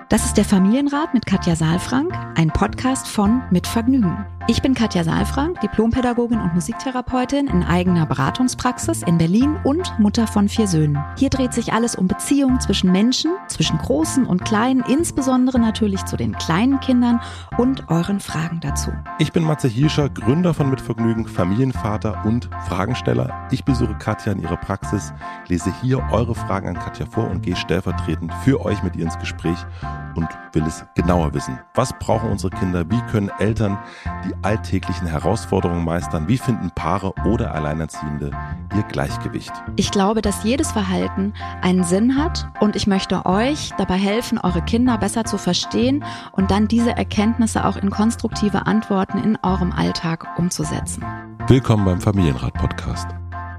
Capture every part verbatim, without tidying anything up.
Das ist der Familienrat mit Katja Saalfrank, ein Podcast von Mit Vergnügen. Ich bin Katja Saalfrank, Diplompädagogin und Musiktherapeutin in eigener Beratungspraxis in Berlin und Mutter von vier Söhnen. Hier dreht sich alles um Beziehungen zwischen Menschen, zwischen Großen und Kleinen, insbesondere natürlich zu den kleinen Kindern und euren Fragen dazu. Ich bin Matze Hirscher, Gründer von Mit Vergnügen, Familienvater und Fragensteller. Ich besuche Katja in ihrer Praxis, lese hier eure Fragen an Katja vor und gehe stellvertretend für euch mit ihr ins Gespräch und will es genauer wissen. Was brauchen unsere Kinder? Wie können Eltern die alltäglichen Herausforderungen meistern? Wie finden Paare oder Alleinerziehende ihr Gleichgewicht? Ich glaube, dass jedes Verhalten einen Sinn hat und ich möchte euch dabei helfen, eure Kinder besser zu verstehen und dann diese Erkenntnisse auch in konstruktive Antworten in eurem Alltag umzusetzen. Willkommen beim Familienrat-Podcast.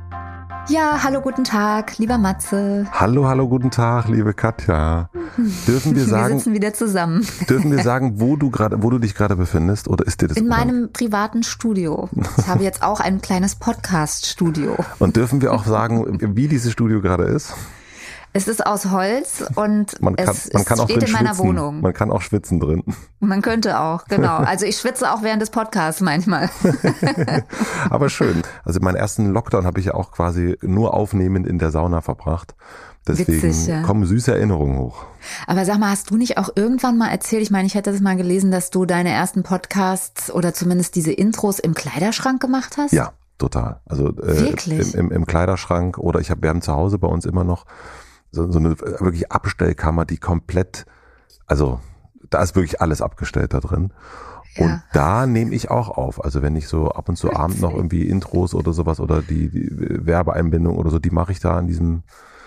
Ja, hallo, guten Tag, lieber Matze. Hallo, hallo, guten Tag, liebe Katja. Dürfen wir sagen, wir sitzen wieder zusammen. Dürfen wir sagen, wo du gerade, wo du dich gerade befindest, oder ist dir das in unang- meinem privaten Studio? Ich habe jetzt auch ein kleines Podcast-Studio. Und dürfen wir auch sagen, wie dieses Studio gerade ist? Es ist aus Holz und man kann, es, man kann es auch steht in meiner schwitzen. Wohnung. Man kann auch schwitzen drin. Man könnte auch, genau. Also ich schwitze auch während des Podcasts manchmal. Aber schön. Also meinen ersten Lockdown habe ich ja auch quasi nur aufnehmend in der Sauna verbracht. Deswegen Witzig, ja. kommen süße Erinnerungen hoch. Aber sag mal, hast du nicht auch irgendwann mal erzählt, ich meine, ich hätte das mal gelesen, dass du deine ersten Podcasts oder zumindest diese Intros im Kleiderschrank gemacht hast? Ja, total. Also äh, Wirklich? Im, im, im Kleiderschrank oder ich habe, wir haben zu Hause bei uns immer noch so, so eine wirklich Abstellkammer, die komplett, also da ist wirklich alles abgestellt da drin. Ja. Und da nehme ich auch auf. Also wenn ich so ab und zu abend noch irgendwie Intros oder sowas oder die, die Werbeeinbindung oder so, die mache ich da in diesem,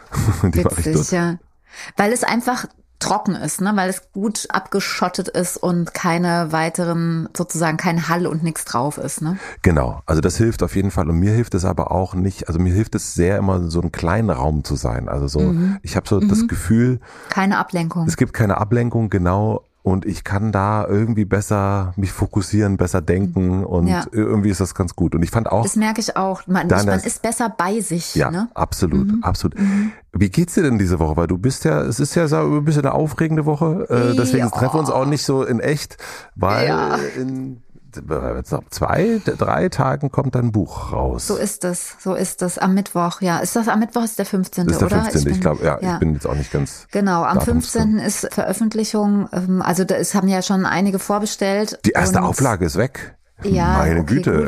die mache ich Witzig, dort. ja. Weil es einfach trocken ist, ne? Weil es gut abgeschottet ist und keine weiteren, sozusagen kein Hall und nichts drauf ist, ne? Genau, also das hilft auf jeden Fall und mir hilft es aber auch nicht, also mir hilft es sehr immer so ein kleiner Raum zu sein, also so, mhm. ich habe so mhm. das Gefühl, keine Ablenkung. Es gibt keine Ablenkung, genau. Und ich kann da irgendwie besser mich fokussieren, besser denken und ja. irgendwie ist das ganz gut. Und ich fand auch... Das merke ich auch. Man, man ist besser bei sich. Ja, ne? absolut, mhm. absolut. Mhm. Wie geht's dir denn diese Woche? Weil du bist ja, es ist ja so ein bisschen eine aufregende Woche. Äh, deswegen ja. treffen wir uns auch nicht so in echt, weil ja. in... Jetzt noch zwei, drei Tagen kommt dein Buch raus. So ist es, so ist es. Am Mittwoch, ja. Ist das am Mittwoch? Ist der fünfzehnte, oder? Ist der oder? fünfzehnte, ich, ich glaube, ja, ja. Ich bin jetzt auch nicht ganz. Genau, am fünfzehnten ist Veröffentlichung. Also da ist, haben ja schon einige vorbestellt. Die erste Auflage ist weg. Ja, Meine okay, Güte.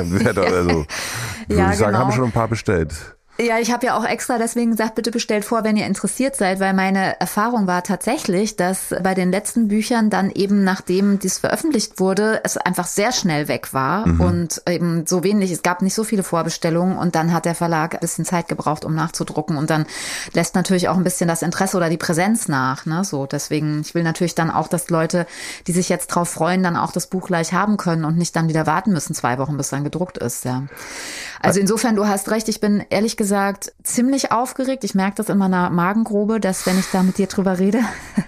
also, würde ja, ich sagen, genau. haben schon ein paar bestellt. Ja, ich habe ja auch extra deswegen gesagt, bitte bestellt vor, wenn ihr interessiert seid, weil meine Erfahrung war tatsächlich, dass bei den letzten Büchern dann eben, nachdem dies veröffentlicht wurde, es einfach sehr schnell weg war mhm. und eben so wenig, es gab nicht so viele Vorbestellungen und dann hat der Verlag ein bisschen Zeit gebraucht, um nachzudrucken und dann lässt natürlich auch ein bisschen das Interesse oder die Präsenz nach, ne, so. Deswegen, ich will natürlich dann auch, dass Leute, die sich jetzt drauf freuen, dann auch das Buch gleich haben können und nicht dann wieder warten müssen, zwei Wochen, bis dann gedruckt ist, ja. Also insofern, du hast recht, ich bin ehrlich gesagt ziemlich aufgeregt. Ich merke das in meiner Magengrube, dass wenn ich da mit dir drüber rede,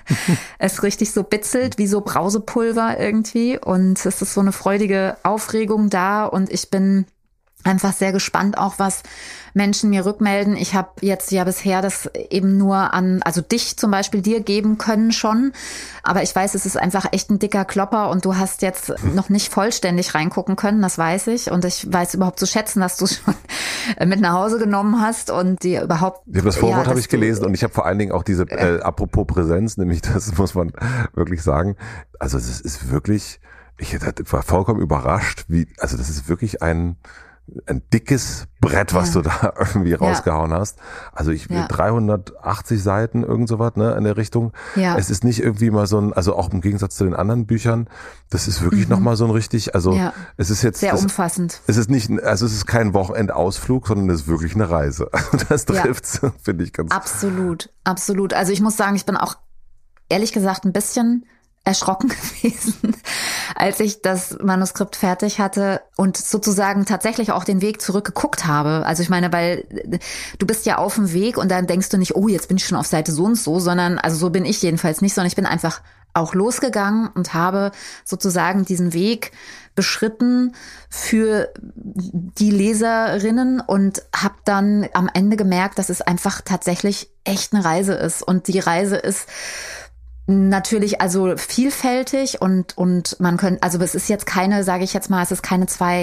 es richtig so bitzelt, wie so Brausepulver irgendwie. Und es ist so eine freudige Aufregung da und ich bin einfach sehr gespannt auch, was Menschen mir rückmelden. Ich habe jetzt ja bisher das eben nur an, also dich zum Beispiel dir geben können schon, aber ich weiß, es ist einfach echt ein dicker Klopper und du hast jetzt noch nicht vollständig reingucken können, das weiß ich und ich weiß überhaupt zu schätzen, dass du es schon mit nach Hause genommen hast und dir überhaupt... Ich habe das Vorwort ja, habe ich gelesen und ich habe vor allen Dingen auch diese, äh, apropos Präsenz, nämlich das muss man wirklich sagen, also es ist wirklich, ich war vollkommen überrascht, wie, also das ist wirklich ein ein dickes Brett, was ja. du da irgendwie rausgehauen ja. hast. Also ich ja. dreihundertachtzig Seiten, irgend sowas, ne, in der Richtung. Ja. Es ist nicht irgendwie mal so ein, also auch im Gegensatz zu den anderen Büchern, das ist wirklich mhm. nochmal so ein richtig, also ja. es ist jetzt. Sehr das, umfassend. Es ist nicht, also es ist kein Wochenendausflug, sondern es ist wirklich eine Reise. Das trifft's, ja. finde ich ganz. Absolut, absolut. Also ich muss sagen, ich bin auch ehrlich gesagt ein bisschen erschrocken gewesen, als ich das Manuskript fertig hatte und sozusagen tatsächlich auch den Weg zurückgeguckt habe. Also ich meine, weil du bist ja auf dem Weg und dann denkst du nicht, oh, jetzt bin ich schon auf Seite so und so, sondern, also so bin ich jedenfalls nicht, sondern ich bin einfach auch losgegangen und habe sozusagen diesen Weg beschritten für die Leserinnen und habe dann am Ende gemerkt, dass es einfach tatsächlich echt eine Reise ist. Und die Reise ist Natürlich, also vielfältig und und man könnte, also es ist jetzt keine, sage ich jetzt mal, es ist keine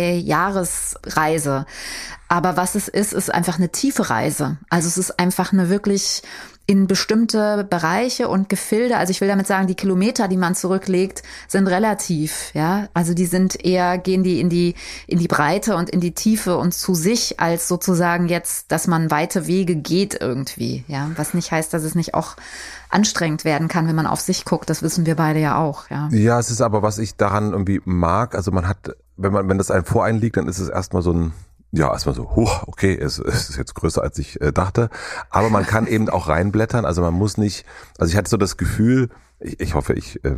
Zwei-Jahres-Reise. Aber was es ist, ist einfach eine tiefe Reise. Also es ist einfach eine wirklich in bestimmte Bereiche und Gefilde. Also ich will damit sagen, die Kilometer, die man zurücklegt, sind relativ, ja. Also die sind eher, gehen die in die, in die Breite und in die Tiefe und zu sich, als sozusagen jetzt, dass man weite Wege geht irgendwie, ja. Was nicht heißt, dass es nicht auch anstrengend werden kann, wenn man auf sich guckt. Das wissen wir beide ja auch, ja. Ja, es ist aber, was ich daran irgendwie mag, also man hat, wenn man, wenn das einem vor einen liegt, dann ist es erstmal so ein, ja, erstmal so, huh, okay, es, es ist jetzt größer, als ich äh, dachte. Aber man kann eben auch reinblättern. Also man muss nicht, also ich hatte so das Gefühl, ich, ich hoffe, ich, äh,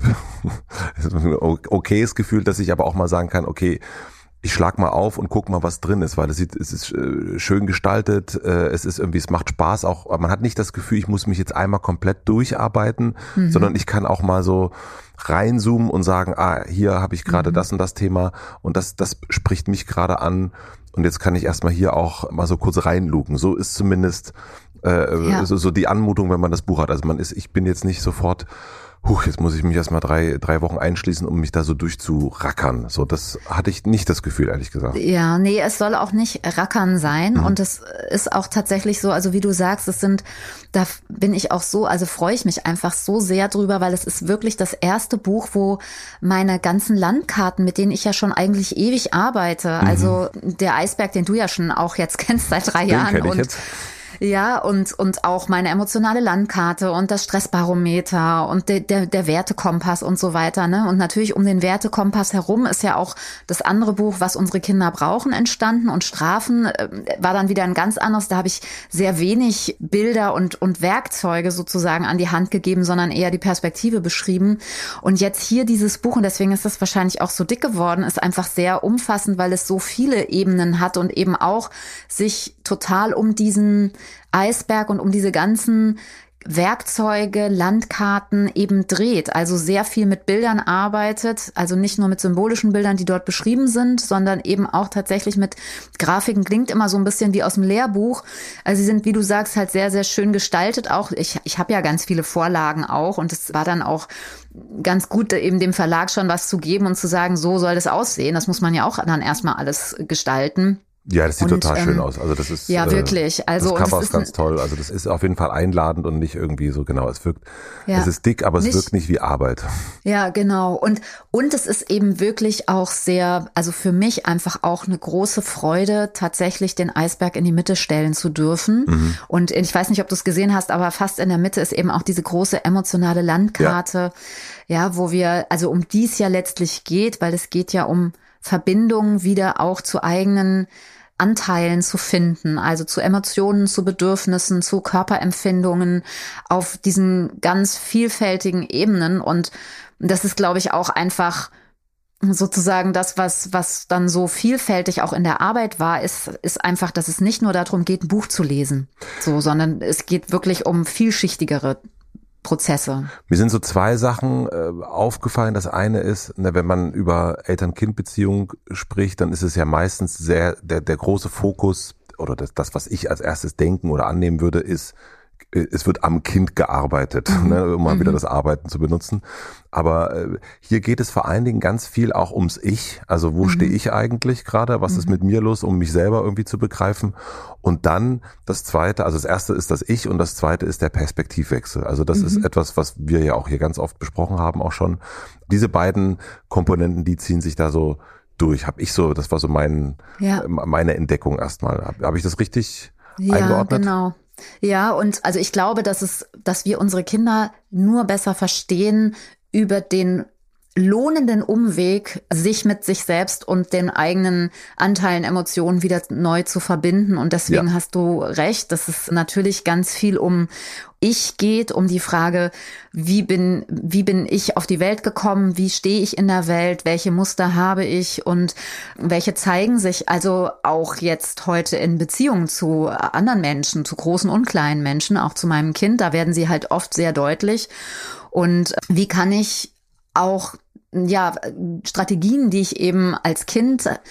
ein okayes Gefühl, dass ich aber auch mal sagen kann, okay, ich schlag mal auf und guck mal, was drin ist, weil es sieht, es ist äh, schön gestaltet, äh, es ist irgendwie, es macht Spaß auch, aber man hat nicht das Gefühl, ich muss mich jetzt einmal komplett durcharbeiten, mhm. sondern ich kann auch mal so reinzoomen und sagen, ah, hier habe ich gerade mhm. das und das Thema und das, das spricht mich gerade an. Und jetzt kann ich erstmal hier auch mal so kurz reinlugen. So ist zumindest äh, ja. so, so die Anmutung, wenn man das Buch hat. Also man ist, ich bin jetzt nicht sofort, huch, jetzt muss ich mich erstmal drei, drei Wochen einschließen, um mich da so durchzurackern. So, das hatte ich nicht das Gefühl, ehrlich gesagt. Ja, nee, es soll auch nicht rackern sein. Mhm. Und es ist auch tatsächlich so, also wie du sagst, es sind, da bin ich auch so, also freue ich mich einfach so sehr drüber, weil es ist wirklich das erste Buch, wo meine ganzen Landkarten, mit denen ich ja schon eigentlich ewig arbeite, mhm. also der Eisberg, den du ja schon auch jetzt kennst seit drei den Jahren. Kenn ich und jetzt. Ja, und und auch meine emotionale Landkarte und das Stressbarometer und der, der der Wertekompass und so weiter, ne? Und natürlich um den Wertekompass herum ist ja auch das andere Buch, was unsere Kinder brauchen, entstanden. Und Strafen äh, war dann wieder ein ganz anderes. Da habe ich sehr wenig Bilder und und Werkzeuge sozusagen an die Hand gegeben, sondern eher die Perspektive beschrieben. Und jetzt hier dieses Buch, und deswegen ist das wahrscheinlich auch so dick geworden, ist einfach sehr umfassend, weil es so viele Ebenen hat und eben auch sich total um diesen Eisberg und um diese ganzen Werkzeuge, Landkarten eben dreht. Also sehr viel mit Bildern arbeitet, also nicht nur mit symbolischen Bildern, die dort beschrieben sind, sondern eben auch tatsächlich mit Grafiken. Klingt immer so ein bisschen wie aus dem Lehrbuch. Also sie sind, wie du sagst, halt sehr, sehr schön gestaltet auch. Ich, ich habe ja ganz viele Vorlagen auch und es war dann auch ganz gut, eben dem Verlag schon was zu geben und zu sagen, so soll das aussehen. Das muss man ja auch dann erstmal alles gestalten. Ja, das sieht und, total ähm, schön aus. Also das ist ja wirklich. Also das Cover das ist ganz ein, toll. Also das ist auf jeden Fall einladend und nicht irgendwie so genau. Es wirkt, ja, es ist dick, aber es nicht, wirkt nicht wie Arbeit. Ja, genau. Und und es ist eben wirklich auch sehr, also für mich einfach auch eine große Freude, tatsächlich den Eisberg in die Mitte stellen zu dürfen. Mhm. Und ich weiß nicht, ob du es gesehen hast, aber fast in der Mitte ist eben auch diese große emotionale Landkarte, ja, ja wo wir, also um die es ja letztlich geht, weil es geht ja um Verbindungen wieder auch zu eigenen Anteilen zu finden, also zu Emotionen, zu Bedürfnissen, zu Körperempfindungen auf diesen ganz vielfältigen Ebenen. Und das ist, glaube ich, auch einfach sozusagen das, was was dann so vielfältig auch in der Arbeit war, ist ist einfach, dass es nicht nur darum geht, ein Buch zu lesen, so, sondern es geht wirklich um vielschichtigere Prozesse. Mir sind so zwei Sachen äh, aufgefallen. Das eine ist, ne, wenn man über Eltern-Kind-Beziehung spricht, dann ist es ja meistens sehr, der, der große Fokus oder das, das, was ich als erstes denken oder annehmen würde, ist, es wird am Kind gearbeitet, mhm. ne, um mal mhm. wieder das Arbeiten zu benutzen. Aber äh, hier geht es vor allen Dingen ganz viel auch ums Ich. Also wo mhm. stehe ich eigentlich gerade? Was mhm. ist mit mir los, um mich selber irgendwie zu begreifen? Und dann das Zweite, also das Erste ist das Ich und das Zweite ist der Perspektivwechsel. Also das mhm. ist etwas, was wir ja auch hier ganz oft besprochen haben, auch schon. Diese beiden Komponenten, die ziehen sich da so durch. Hab ich so, das war so mein ja. meine Entdeckung erstmal. Habe hab ich das richtig ja, eingeordnet? Ja, genau. Ja, und also ich glaube, dass es, dass wir unsere Kinder nur besser verstehen über den lohnenden Umweg, sich mit sich selbst und den eigenen Anteilen, Emotionen wieder neu zu verbinden. Und deswegen ja. hast du recht, dass es natürlich ganz viel um Ich geht, um die Frage, wie bin, wie bin ich auf die Welt gekommen, wie stehe ich in der Welt, welche Muster habe ich und welche zeigen sich also auch jetzt heute in Beziehungen zu anderen Menschen, zu großen und kleinen Menschen, auch zu meinem Kind, da werden sie halt oft sehr deutlich. Und wie kann ich auch ja, Strategien, die ich eben als Kind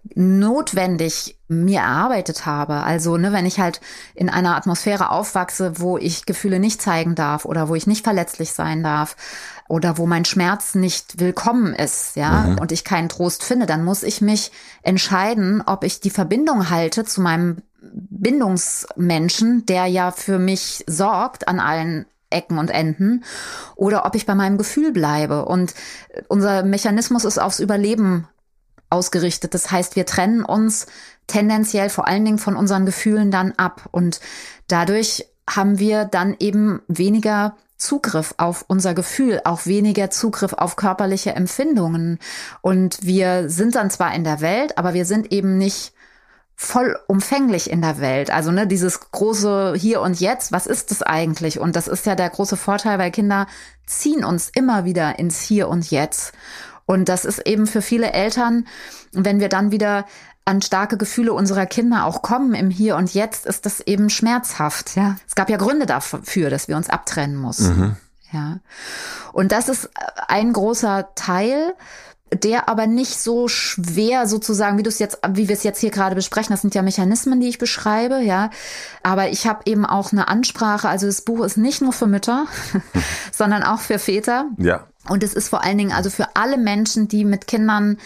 notwendig mir erarbeitet habe. Also, ne, wenn ich halt in einer Atmosphäre aufwachse, wo ich Gefühle nicht zeigen darf oder wo ich nicht verletzlich sein darf oder wo mein Schmerz nicht willkommen ist, ja, mhm. und ich keinen Trost finde, dann muss ich mich entscheiden, ob ich die Verbindung halte zu meinem Bindungsmenschen, der ja für mich sorgt an allen Ecken und Enden, oder ob ich bei meinem Gefühl bleibe. Und unser Mechanismus ist aufs Überleben ausgerichtet. Das heißt, wir trennen uns tendenziell vor allen Dingen von unseren Gefühlen dann ab. Und dadurch haben wir dann eben weniger Zugriff auf unser Gefühl, auch weniger Zugriff auf körperliche Empfindungen. Und wir sind dann zwar in der Welt, aber wir sind eben nicht vollumfänglich in der Welt. Also ne, dieses große Hier und Jetzt, was ist das eigentlich? Und das ist ja der große Vorteil, weil Kinder ziehen uns immer wieder ins Hier und Jetzt. Und das ist eben für viele Eltern, wenn wir dann wieder an starke Gefühle unserer Kinder auch kommen im Hier und Jetzt, ist das eben schmerzhaft. Ja, es gab ja Gründe dafür, dass wir uns abtrennen mussten. Mhm. Ja, und das ist ein großer Teil, der aber nicht so schwer sozusagen, wie du es jetzt, wie wir es jetzt hier gerade besprechen. Das sind ja Mechanismen, die ich beschreibe, ja. Aber ich habe eben auch eine Ansprache. Also das Buch ist nicht nur für Mütter, sondern auch für Väter. Ja. Und es ist vor allen Dingen also für alle Menschen, die mit Kindern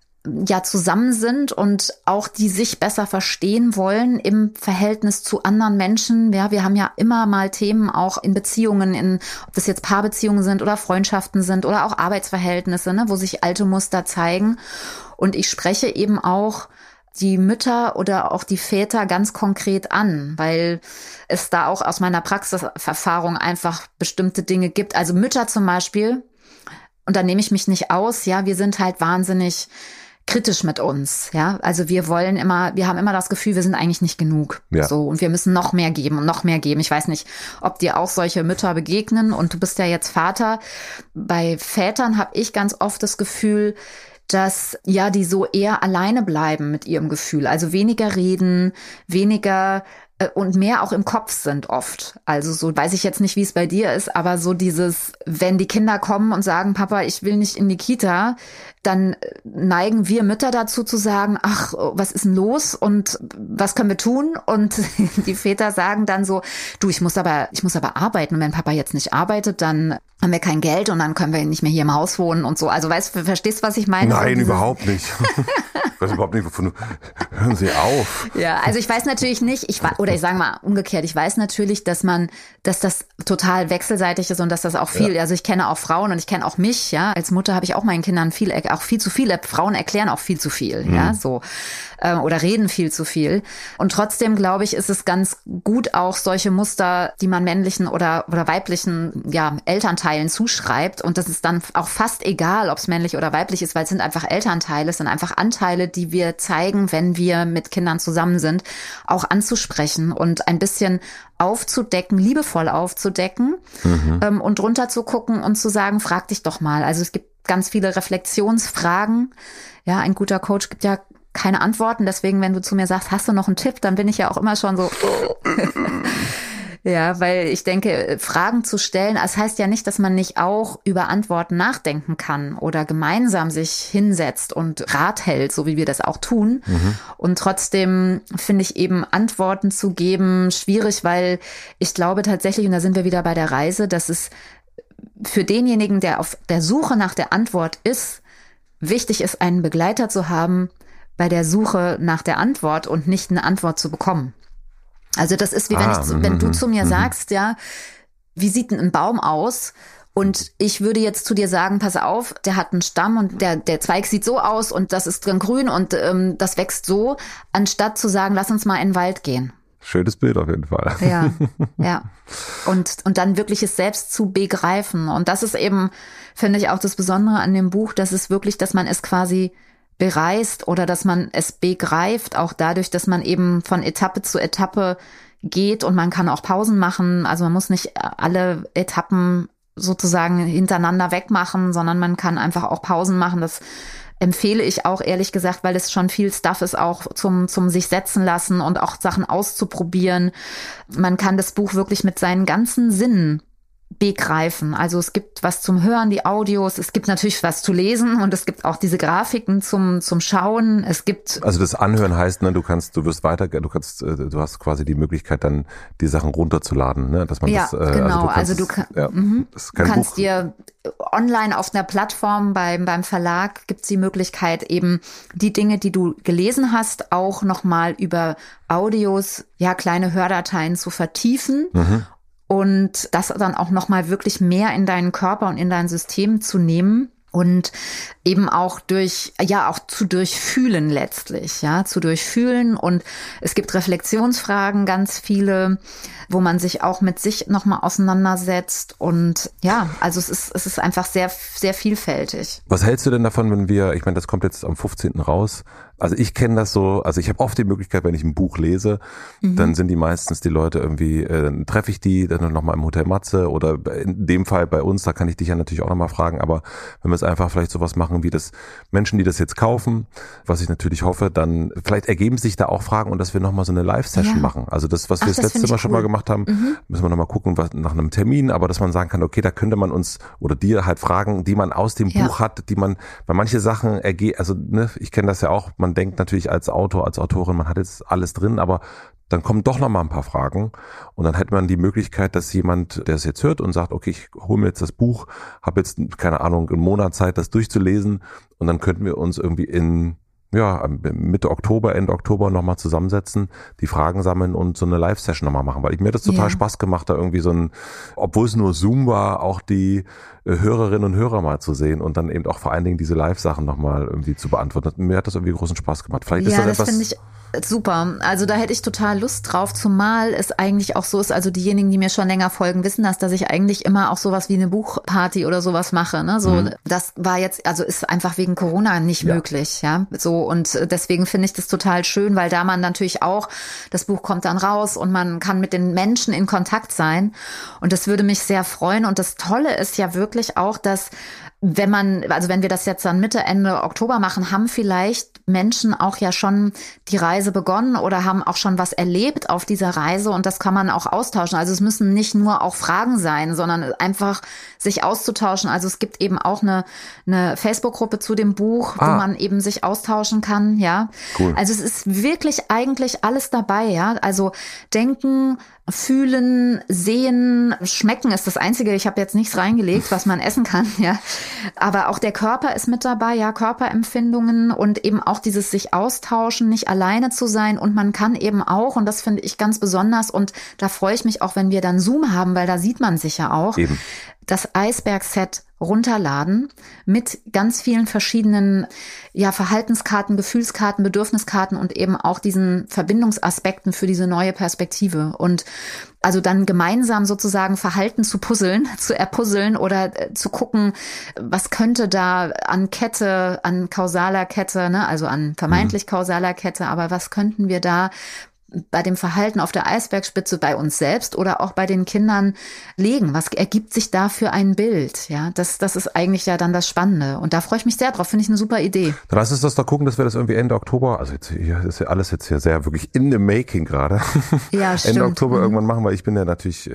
ja zusammen sind und auch die sich besser verstehen wollen im Verhältnis zu anderen Menschen. Ja, wir haben ja immer mal Themen auch in Beziehungen, in, ob das jetzt Paarbeziehungen sind oder Freundschaften sind oder auch Arbeitsverhältnisse, ne, wo sich alte Muster zeigen. Und ich spreche eben auch die Mütter oder auch die Väter ganz konkret an, weil es da auch aus meiner Praxiserfahrung einfach bestimmte Dinge gibt. Also Mütter zum Beispiel, und da nehme ich mich nicht aus, ja, wir sind halt wahnsinnig kritisch mit uns, ja. Also wir wollen immer, wir haben immer das Gefühl, wir sind eigentlich nicht genug. Ja. So, und wir müssen noch mehr geben und noch mehr geben. Ich weiß nicht, ob dir auch solche Mütter begegnen, und du bist ja jetzt Vater. Bei Vätern habe ich ganz oft das Gefühl, dass ja die so eher alleine bleiben mit ihrem Gefühl. Also weniger reden, weniger äh, und mehr auch im Kopf sind oft. Also so, weiß ich jetzt nicht, wie es bei dir ist, aber so dieses, wenn die Kinder kommen und sagen, Papa, ich will nicht in die Kita, dann neigen wir Mütter dazu zu sagen, ach, was ist denn los und was können wir tun? Und die Väter sagen dann so, du, ich muss aber, ich muss aber arbeiten. Und wenn Papa jetzt nicht arbeitet, dann haben wir kein Geld und dann können wir nicht mehr hier im Haus wohnen und so. Also weißt du, verstehst du, was ich meine? Nein, so überhaupt nicht. Ich weiß überhaupt nicht, wovon du, hören Sie auf. Ja, also ich weiß natürlich nicht, ich oder ich sage mal umgekehrt, ich weiß natürlich, dass man, dass das total wechselseitig ist und dass das auch viel, ja. Also ich kenne auch Frauen und ich kenne auch mich, ja. Als Mutter habe ich auch meinen Kindern viel, auch viel zu viele. Frauen erklären auch viel zu viel, mhm. ja, so. Oder reden viel zu viel. Und trotzdem, glaube ich, ist es ganz gut, auch solche Muster, die man männlichen oder, oder weiblichen, ja, Elternteilen zuschreibt. Und das ist dann auch fast egal, ob es männlich oder weiblich ist, weil es sind einfach Elternteile, es sind einfach Anteile, die wir zeigen, wenn wir mit Kindern zusammen sind, auch anzusprechen und ein bisschen aufzudecken, liebevoll aufzudecken, mhm. ähm, und drunter zu gucken und zu sagen, frag dich doch mal. Also es gibt ganz viele Reflexionsfragen. Ja, ein guter Coach gibt ja keine Antworten. Deswegen, wenn du zu mir sagst, hast du noch einen Tipp, dann bin ich ja auch immer schon so, ja, weil ich denke, Fragen zu stellen, das heißt ja nicht, dass man nicht auch über Antworten nachdenken kann oder gemeinsam sich hinsetzt und Rat hält, so wie wir das auch tun. Mhm. Und trotzdem finde ich eben Antworten zu geben schwierig, weil ich glaube tatsächlich, und da sind wir wieder bei der Reise, dass es für denjenigen, der auf der Suche nach der Antwort ist, wichtig ist, einen Begleiter zu haben bei der Suche nach der Antwort und nicht eine Antwort zu bekommen. Also das ist wie wenn, ah, ich, wenn du zu mir sagst, ja, wie sieht denn ein Baum aus? Und ich würde jetzt zu dir sagen, pass auf, der hat einen Stamm und der, der Zweig sieht so aus und das ist dann grün und ähm, das wächst so, anstatt zu sagen, lass uns mal in den Wald gehen. Schönes Bild auf jeden Fall. Ja, ja. Und, und dann wirklich es selbst zu begreifen. Und das ist eben, finde ich, auch das Besondere an dem Buch, dass es wirklich, dass man es quasi bereist oder dass man es begreift, auch dadurch, dass man eben von Etappe zu Etappe geht und man kann auch Pausen machen. Also man muss nicht alle Etappen sozusagen hintereinander wegmachen, sondern man kann einfach auch Pausen machen. Das empfehle ich auch, ehrlich gesagt, weil es schon viel Stuff ist, auch zum, zum sich setzen lassen und auch Sachen auszuprobieren. Man kann das Buch wirklich mit seinen ganzen Sinnen begreifen. Also es gibt was zum Hören, die Audios, es gibt natürlich was zu lesen und es gibt auch diese Grafiken zum zum Schauen. Es gibt also das Anhören heißt, ne, du kannst, du wirst weiter, du kannst, du hast quasi die Möglichkeit dann die Sachen runterzuladen, ne, dass man ja, das. Äh, genau. Also du also kannst, du, ja, mhm. das ist du kein kannst Buch. dir online auf einer Plattform beim beim Verlag gibt's die Möglichkeit eben die Dinge, die du gelesen hast, auch nochmal über Audios, ja kleine Hördateien zu vertiefen. Mhm. Und das dann auch nochmal wirklich mehr in deinen Körper und in dein System zu nehmen und eben auch durch, ja, auch zu durchfühlen letztlich, ja, zu durchfühlen. Und es gibt Reflexionsfragen, ganz viele, wo man sich auch mit sich nochmal auseinandersetzt. Und ja, also es ist, es ist einfach sehr, sehr vielfältig. Was hältst du denn davon, wenn wir, ich meine, das kommt jetzt am fünfzehnten raus. Also ich kenne das so, also ich habe oft die Möglichkeit, wenn ich ein Buch lese, mhm. dann sind die meistens die Leute irgendwie, äh, dann treffe ich die dann nochmal im Hotel Matze oder in dem Fall bei uns, da kann ich dich ja natürlich auch nochmal fragen, aber wenn wir es einfach vielleicht sowas machen wie das, Menschen, die das jetzt kaufen, was ich natürlich hoffe, dann vielleicht ergeben sich da auch Fragen und dass wir nochmal so eine Live-Session ja. machen. Also das, was Ach, wir das, das letzte Mal cool. schon mal gemacht haben, mhm. müssen wir nochmal gucken, was nach einem Termin, aber dass man sagen kann, okay, da könnte man uns oder dir halt Fragen, die man aus dem ja. Buch hat, die man, bei manche Sachen ergeht, also ne, ich kenne das ja auch, man denkt natürlich als Autor, als Autorin, man hat jetzt alles drin, aber dann kommen doch noch mal ein paar Fragen und dann hat man die Möglichkeit, dass jemand, der es jetzt hört und sagt, okay, ich hole mir jetzt das Buch, habe jetzt, keine Ahnung, einen Monat Zeit, das durchzulesen und dann könnten wir uns irgendwie in, ja, Mitte Oktober, Ende Oktober nochmal zusammensetzen, die Fragen sammeln und so eine Live-Session nochmal machen, weil ich, mir hat das total ja. Spaß gemacht, da irgendwie so ein, obwohl es nur Zoom war, auch die Hörerinnen und Hörer mal zu sehen und dann eben auch vor allen Dingen diese Live-Sachen nochmal irgendwie zu beantworten. Mir hat das irgendwie großen Spaß gemacht. Vielleicht ja, ist das, das finde ich super. Also da hätte ich total Lust drauf, zumal es eigentlich auch so ist, also diejenigen, die mir schon länger folgen, wissen das, dass ich eigentlich immer auch sowas wie eine Buchparty oder sowas mache. Ne? So, mhm. das war jetzt, also ist einfach wegen Corona nicht ja. möglich, ja. So, und deswegen finde ich das total schön, weil da man natürlich auch, das Buch kommt dann raus und man kann mit den Menschen in Kontakt sein. Und das würde mich sehr freuen. Und das Tolle ist ja wirklich auch, dass wenn man, also wenn wir das jetzt dann Mitte, Ende Oktober machen, haben vielleicht Menschen auch ja schon die Reise begonnen oder haben auch schon was erlebt auf dieser Reise und das kann man auch austauschen. Also es müssen nicht nur auch Fragen sein, sondern einfach sich auszutauschen. Also es gibt eben auch eine, eine Facebook-Gruppe zu dem Buch, ah. wo man eben sich austauschen kann, ja. Cool. Also es ist wirklich eigentlich alles dabei, ja. Also denken, fühlen, sehen, schmecken ist das Einzige. Ich habe jetzt nichts reingelegt, was man essen kann, ja. Aber auch der Körper ist mit dabei, ja, Körperempfindungen und eben auch dieses sich austauschen, nicht alleine zu sein. Und man kann eben auch, und das finde ich ganz besonders, und da freue ich mich auch, wenn wir dann Zoom haben, weil da sieht man sich ja auch, eben. Das Eisberg-Set runterladen mit ganz vielen verschiedenen ja Verhaltenskarten, Gefühlskarten, Bedürfniskarten und eben auch diesen Verbindungsaspekten für diese neue Perspektive. Und also dann gemeinsam sozusagen Verhalten zu puzzeln, zu erpuzzeln oder äh, zu gucken, was könnte da an Kette, an kausaler Kette, ne, also an vermeintlich kausaler Kette, aber was könnten wir da bei dem Verhalten auf der Eisbergspitze bei uns selbst oder auch bei den Kindern legen? Was ergibt sich da für ein Bild? Ja, das, das ist eigentlich ja dann das Spannende. Und da freue ich mich sehr drauf. Finde ich eine super Idee. Dann lass uns das doch gucken, dass wir das irgendwie Ende Oktober, also jetzt hier ist ja alles jetzt hier sehr wirklich in the making gerade. Ja, stimmt. Ende Oktober mhm. irgendwann machen, weil ich bin ja natürlich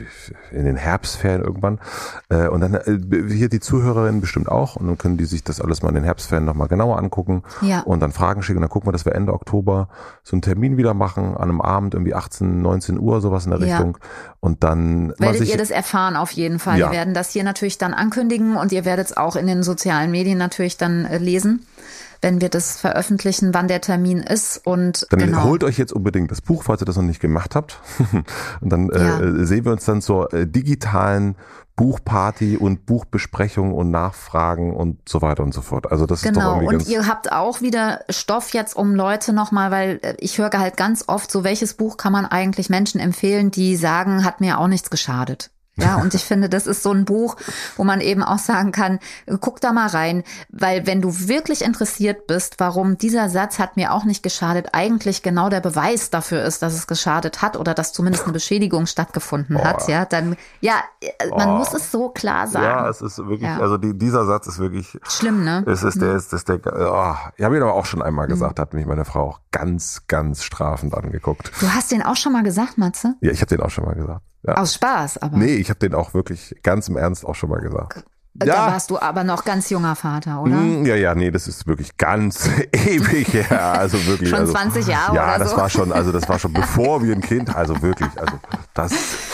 in den Herbstferien irgendwann. Und dann hier die Zuhörerinnen bestimmt auch. Und dann können die sich das alles mal in den Herbstferien nochmal genauer angucken. Ja. Und dann Fragen schicken. Und dann gucken wir, dass wir Ende Oktober so einen Termin wieder machen. An einem Abend, irgendwie achtzehn, neunzehn Uhr, sowas in der ja. Richtung. Und dann werdet sich, ihr das erfahren auf jeden Fall. Ja. Wir werden das hier natürlich dann ankündigen und ihr werdet es auch in den sozialen Medien natürlich dann äh, lesen, wenn wir das veröffentlichen, wann der Termin ist. Und dann genau. holt euch jetzt unbedingt das Buch, falls ihr das noch nicht gemacht habt. Und dann ja. äh, sehen wir uns dann zur äh, digitalen Buchparty und Buchbesprechung und Nachfragen und so weiter und so fort. Also das genau. ist doch irgendwie und ganz ihr habt auch wieder Stoff jetzt um Leute nochmal, weil ich höre halt ganz oft so, welches Buch kann man eigentlich Menschen empfehlen, die sagen, hat mir auch nichts geschadet. Ja, und ich finde, das ist so ein Buch, wo man eben auch sagen kann, guck da mal rein, weil wenn du wirklich interessiert bist, warum dieser Satz hat mir auch nicht geschadet, eigentlich genau der Beweis dafür ist, dass es geschadet hat oder dass zumindest eine Beschädigung stattgefunden oh. hat, ja, dann, ja, man oh. muss es so klar sagen. Ja, es ist wirklich, ja. also die, dieser Satz ist wirklich schlimm, ne? Es ist der, ist, ist der, oh, ich habe ihn aber auch schon einmal gesagt, mhm. hat mich meine Frau auch ganz, ganz strafend angeguckt. Du hast den auch schon mal gesagt, Matze? Ja, ich habe den auch schon mal gesagt. Ja. Aus Spaß, aber. Nee, ich habe den auch wirklich ganz im Ernst auch schon mal gesagt. Da ja. warst du aber noch ganz junger Vater, oder? Ja, ja, nee, das ist wirklich ganz ewig her. Also wirklich. Schon also, zwanzig Jahre ja, oder so? Ja, das war schon, also das war schon bevor wir ein Kind, also wirklich, also das.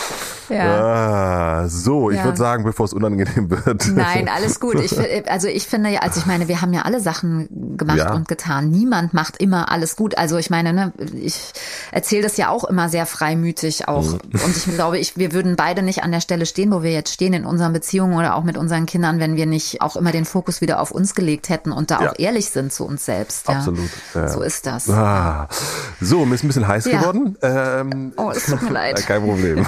Ja. Ah, so, ich ja. würde sagen, bevor es unangenehm wird. Nein, alles gut. Ich, also ich finde ja, also ich meine, wir haben ja alle Sachen gemacht ja. und getan. Niemand macht immer alles gut. Also ich meine, ne, ich erzähle das ja auch immer sehr freimütig auch. Mhm. Und ich glaube, ich, wir würden beide nicht an der Stelle stehen, wo wir jetzt stehen in unseren Beziehungen oder auch mit unseren Kindern, wenn wir nicht auch immer den Fokus wieder auf uns gelegt hätten und da ja. auch ehrlich sind zu uns selbst. Ja. Absolut. Ja. So ist das. Ah. So, mir ist ein bisschen heiß ja. geworden. Ähm, oh, es tut mir leid. Kein Problem.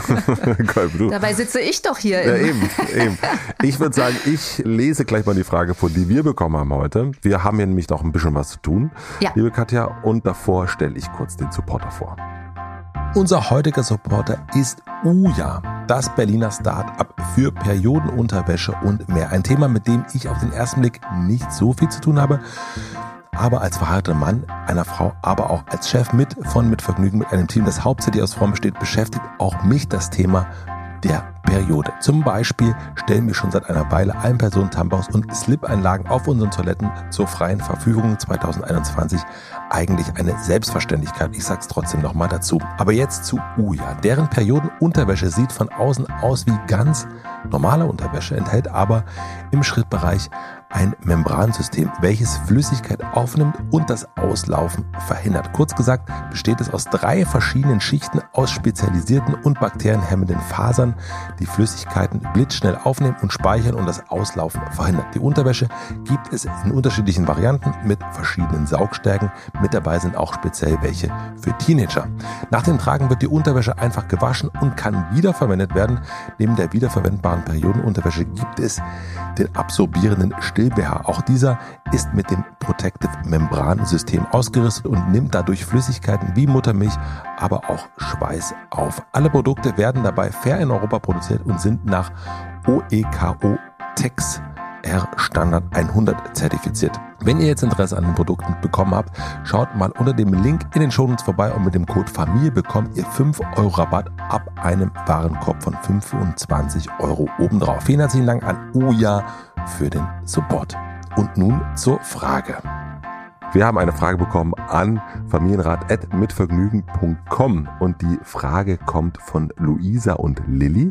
Dabei sitze ich doch hier. Ja, eben, eben. Ich würde sagen, ich lese gleich mal die Frage vor, die wir bekommen haben heute. Wir haben hier nämlich noch ein bisschen was zu tun, ja. liebe Katja. Und davor stelle ich kurz den Supporter vor. Unser heutiger Supporter ist Uja, das Berliner Start-up für Periodenunterwäsche und mehr. Ein Thema, mit dem ich auf den ersten Blick nicht so viel zu tun habe. Aber als verheirateter Mann einer Frau, aber auch als Chef mit von Mit Vergnügen mit einem Team, das hauptsächlich aus Frauen besteht, beschäftigt auch mich das Thema der Periode. Zum Beispiel stellen wir schon seit einer Weile Ein-Personen-Tampons und Slip-Einlagen auf unseren Toiletten zur freien Verfügung zwanzig einundzwanzig. Eigentlich eine Selbstverständlichkeit. Ich sag's trotzdem nochmal dazu. Aber jetzt zu Uja. Deren Periodenunterwäsche sieht von außen aus wie ganz normale Unterwäsche, enthält aber im Schrittbereich ein Membransystem, welches Flüssigkeit aufnimmt und das Auslaufen verhindert. Kurz gesagt besteht es aus drei verschiedenen Schichten aus spezialisierten und bakterienhemmenden Fasern, die Flüssigkeiten blitzschnell aufnehmen und speichern und das Auslaufen verhindert. Die Unterwäsche gibt es in unterschiedlichen Varianten mit verschiedenen Saugstärken. Mit dabei sind auch speziell welche für Teenager. Nach dem Tragen wird die Unterwäsche einfach gewaschen und kann wiederverwendet werden. Neben der wiederverwendbaren Periodenunterwäsche gibt es den absorbierenden Still-B H. Auch dieser ist mit dem Protective Membran-System ausgerüstet und nimmt dadurch Flüssigkeiten wie Muttermilch, aber auch Schweiß auf. Alle Produkte werden dabei fair in Europa produziert und sind nach O E K O-Tex R Standard hundert zertifiziert. Wenn ihr jetzt Interesse an den Produkten bekommen habt, schaut mal unter dem Link in den Shownotes vorbei und mit dem Code Familie bekommt ihr fünf Euro Rabatt ab einem Warenkorb von fünfundzwanzig Euro obendrauf. Vielen herzlichen Dank an Uja für den Support. Und nun zur Frage. Wir haben eine Frage bekommen an familienrat at mitvergnügen punkt com und die Frage kommt von Luisa und Lilly.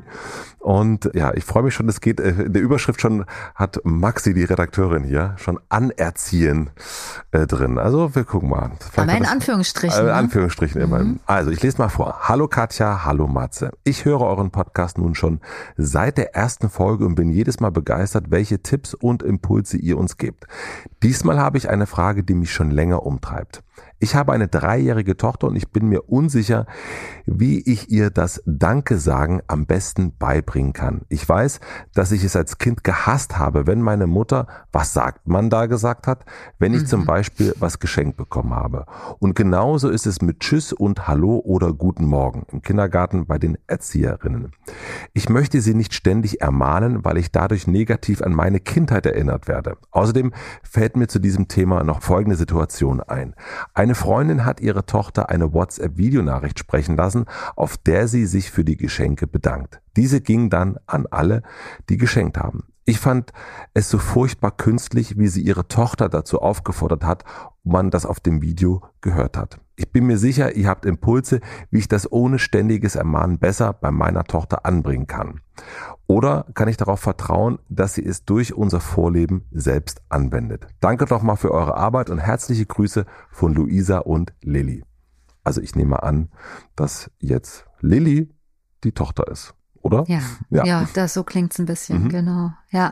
Und ja, ich freue mich schon, es geht in der Überschrift schon, hat Maxi, die Redakteurin hier, schon anerziehen äh, drin. Also wir gucken mal. Aber in Anführungsstrichen. In ne? Anführungsstrichen immer. Mhm. Also ich lese mal vor. Hallo Katja, hallo Matze. Ich höre euren Podcast nun schon seit der ersten Folge und bin jedes Mal begeistert, welche Tipps und Impulse ihr uns gebt. Diesmal habe ich eine Frage, die mich schon länger umtreibt. Ich habe eine dreijährige Tochter und ich bin mir unsicher, wie ich ihr das Danke sagen am besten beibringen kann. Ich weiß, dass ich es als Kind gehasst habe, wenn meine Mutter, was sagt man da gesagt hat, wenn ich mhm. zum Beispiel was geschenkt bekommen habe. Und genauso ist es mit Tschüss und Hallo oder Guten Morgen im Kindergarten bei den Erzieherinnen. Ich möchte sie nicht ständig ermahnen, weil ich dadurch negativ an meine Kindheit erinnert werde. Außerdem fällt mir zu diesem Thema noch folgende Situation ein. Eine Freundin hat ihre Tochter eine WhatsApp-Videonachricht sprechen lassen, auf der sie sich für die Geschenke bedankt. Diese ging dann an alle, die geschenkt haben. Ich fand es so furchtbar künstlich, wie sie ihre Tochter dazu aufgefordert hat, und man das auf dem Video gehört hat. Ich bin mir sicher, ihr habt Impulse, wie ich das ohne ständiges Ermahnen besser bei meiner Tochter anbringen kann. Oder kann ich darauf vertrauen, dass sie es durch unser Vorleben selbst anwendet? Danke doch mal für eure Arbeit und herzliche Grüße von Luisa und Lilly. Also ich nehme an, dass jetzt Lilly die Tochter ist, oder? Ja, ja, ja das, so klingt's ein bisschen, mhm. genau, ja.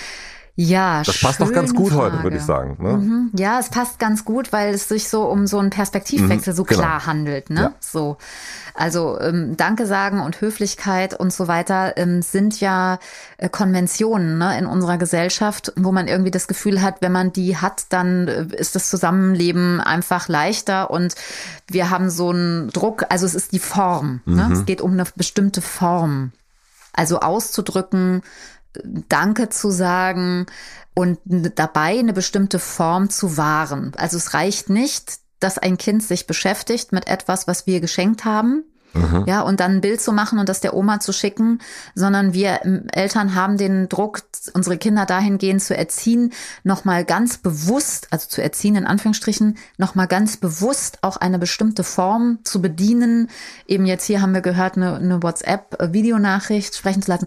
Ja, das passt doch ganz gut Frage. heute, würde ich sagen. Ne? Mhm. Ja, es passt ganz gut, weil es sich so um so einen Perspektivwechsel mhm, so genau. klar handelt. Ne? Ja. So, also ähm, Danke sagen und Höflichkeit und so weiter ähm, sind ja äh, Konventionen ne, in unserer Gesellschaft, wo man irgendwie das Gefühl hat, wenn man die hat, dann äh, ist das Zusammenleben einfach leichter und wir haben so einen Druck. Also es ist die Form. Mhm. Ne? Es geht um eine bestimmte Form. Also auszudrücken, Danke zu sagen und dabei eine bestimmte Form zu wahren. Also es reicht nicht, dass ein Kind sich beschäftigt mit etwas, was wir geschenkt haben Mhm. Ja, und dann ein Bild zu machen und das der Oma zu schicken, sondern wir Eltern haben den Druck, unsere Kinder dahingehend zu erziehen, nochmal ganz bewusst, also zu erziehen in Anführungsstrichen, nochmal ganz bewusst auch eine bestimmte Form zu bedienen. Eben jetzt hier haben wir gehört, eine, eine WhatsApp-Videonachricht sprechen zu lassen.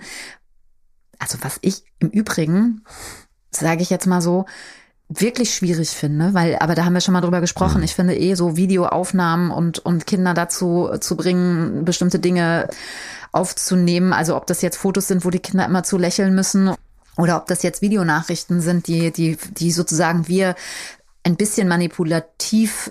Also was ich im Übrigen, sage ich jetzt mal so, wirklich schwierig finde, weil, aber da haben wir schon mal drüber gesprochen. Mhm. Ich finde eh so Videoaufnahmen und, und Kinder dazu zu bringen, bestimmte Dinge aufzunehmen. Also ob das jetzt Fotos sind, wo die Kinder immer zu lächeln müssen oder ob das jetzt Videonachrichten sind, die, die, die sozusagen wir ein bisschen manipulativ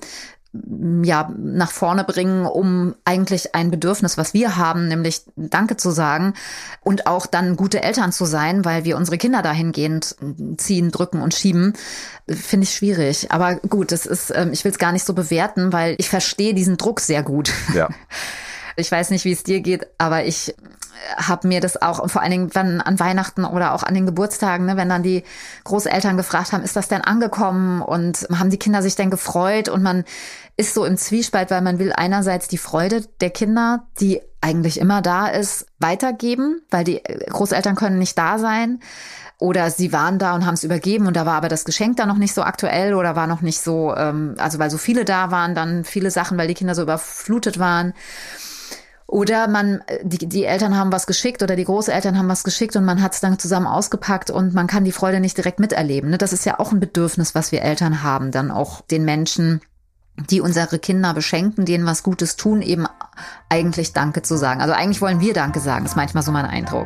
ja, nach vorne bringen, um eigentlich ein Bedürfnis, was wir haben, nämlich Danke zu sagen und auch dann gute Eltern zu sein, weil wir unsere Kinder dahingehend ziehen, drücken und schieben, finde ich schwierig. Aber gut, das ist, ich will es gar nicht so bewerten, weil ich verstehe diesen Druck sehr gut. Ja. Ich weiß nicht, wie es dir geht, aber ich habe mir das auch, vor allen Dingen wenn an Weihnachten oder auch an den Geburtstagen, ne, wenn dann die Großeltern gefragt haben, ist das denn angekommen und haben die Kinder sich denn gefreut und man ist so im Zwiespalt, weil man will einerseits die Freude der Kinder, die eigentlich immer da ist, weitergeben, weil die Großeltern können nicht da sein. Oder sie waren da und haben es übergeben und da war aber das Geschenk dann noch nicht so aktuell oder war noch nicht so, ähm, also weil so viele da waren, dann viele Sachen, weil die Kinder so überflutet waren. Oder man, die, die Eltern haben was geschickt oder die Großeltern haben was geschickt und man hat es dann zusammen ausgepackt und man kann die Freude nicht direkt miterleben. Das ist ja auch ein Bedürfnis, was wir Eltern haben, dann auch den Menschen, die unsere Kinder beschenken, denen was Gutes tun, eben eigentlich Danke zu sagen. Also eigentlich wollen wir Danke sagen, ist manchmal so mein Eindruck.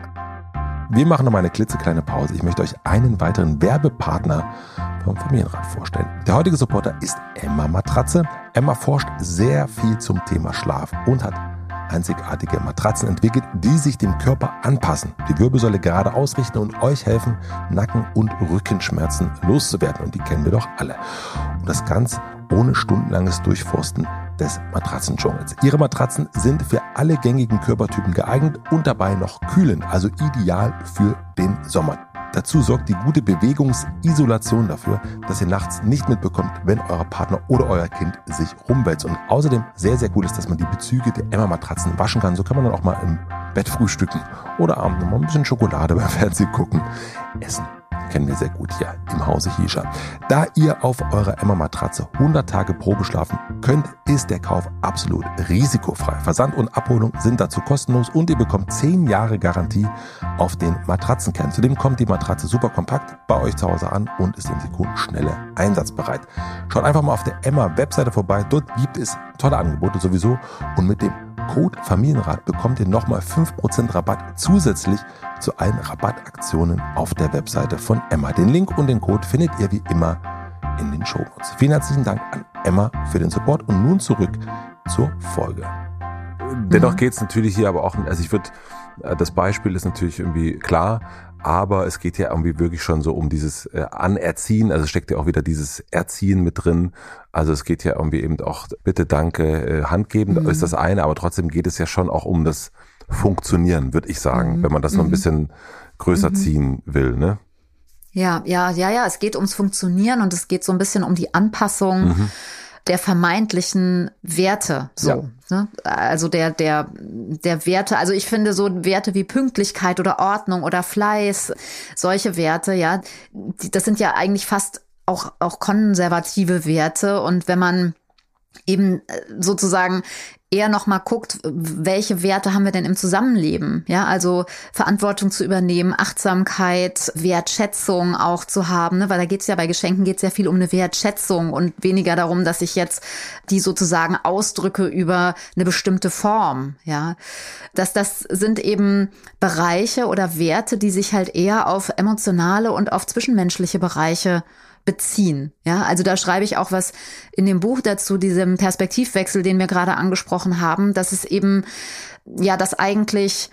Wir machen noch mal eine klitzekleine Pause. Ich möchte euch einen weiteren Werbepartner vom Familienrat vorstellen. Der heutige Supporter ist Emma Matratze. Emma forscht sehr viel zum Thema Schlaf und hat einzigartige Matratzen entwickelt, die sich dem Körper anpassen, die Wirbelsäule gerade ausrichten und euch helfen, Nacken- und Rückenschmerzen loszuwerden. Und die kennen wir doch alle. Und das ganz ohne stundenlanges Durchforsten des Matratzendschungels. Ihre Matratzen sind für alle gängigen Körpertypen geeignet und dabei noch kühlend, also ideal für den Sommer. Dazu sorgt die gute Bewegungsisolation dafür, dass ihr nachts nicht mitbekommt, wenn euer Partner oder euer Kind sich rumwälzt. Und außerdem sehr, sehr cool ist, dass man die Bezüge der Emma-Matratzen waschen kann. So kann man dann auch mal im Bett frühstücken oder abends noch mal ein bisschen Schokolade beim Fernsehen gucken, essen. Kennen wir sehr gut hier im Hause Hiescher. Da ihr auf eurer Emma-Matratze hundert Tage Probe schlafen könnt, ist der Kauf absolut risikofrei. Versand und Abholung sind dazu kostenlos und ihr bekommt zehn Jahre Garantie auf den Matratzenkern. Zudem kommt die Matratze super kompakt bei euch zu Hause an und ist in Sekundenschnelle einsatzbereit. Schaut einfach mal auf der Emma-Webseite vorbei. Dort gibt es tolle Angebote sowieso und mit dem Code Familienrat bekommt ihr nochmal fünf Prozent Rabatt zusätzlich zu allen Rabattaktionen auf der Webseite von Emma. Den Link und den Code findet ihr wie immer in den Shownotes. Vielen herzlichen Dank an Emma für den Support und nun zurück zur Folge. Dennoch mhm. geht es natürlich hier aber auch, also ich würde, das Beispiel ist natürlich irgendwie klar, aber es geht ja irgendwie wirklich schon so um dieses äh, Anerziehen, also steckt ja auch wieder dieses Erziehen mit drin. Also es geht ja irgendwie eben auch, bitte, danke, äh, handgebend mhm. ist das eine, aber trotzdem geht es ja schon auch um das Funktionieren, würde ich sagen, mhm. wenn man das mhm. noch ein bisschen größer mhm. ziehen will, ne? Ja, ja, ja, ja, es geht ums Funktionieren und es geht so ein bisschen um die Anpassung mhm. der vermeintlichen Werte, so, ja. ne? Also der, der, der Werte, also ich finde so Werte wie Pünktlichkeit oder Ordnung oder Fleiß, solche Werte, ja, die, das sind ja eigentlich fast auch, auch konservative Werte und wenn man eben sozusagen eher noch mal guckt, welche Werte haben wir denn im Zusammenleben? Ja, also Verantwortung zu übernehmen, Achtsamkeit, Wertschätzung auch zu haben, ne? Weil da geht's ja bei Geschenken geht's ja viel um eine Wertschätzung und weniger darum, dass ich jetzt die sozusagen ausdrücke über eine bestimmte Form. Ja, dass das sind eben Bereiche oder Werte, die sich halt eher auf emotionale und auf zwischenmenschliche Bereiche beziehen. Ja, also da schreibe ich auch was in dem Buch dazu, diesem Perspektivwechsel, den wir gerade angesprochen haben, dass es eben, ja, dass eigentlich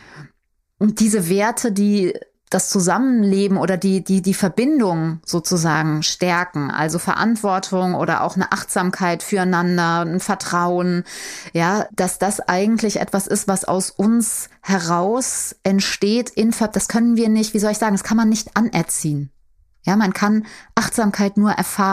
diese Werte, die das Zusammenleben oder die, die, die Verbindung sozusagen stärken, also Verantwortung oder auch eine Achtsamkeit füreinander, ein Vertrauen, ja, dass das eigentlich etwas ist, was aus uns heraus entsteht, in, das können wir nicht, wie soll ich sagen, das kann man nicht anerziehen. Ja, man kann Achtsamkeit nur erfahren.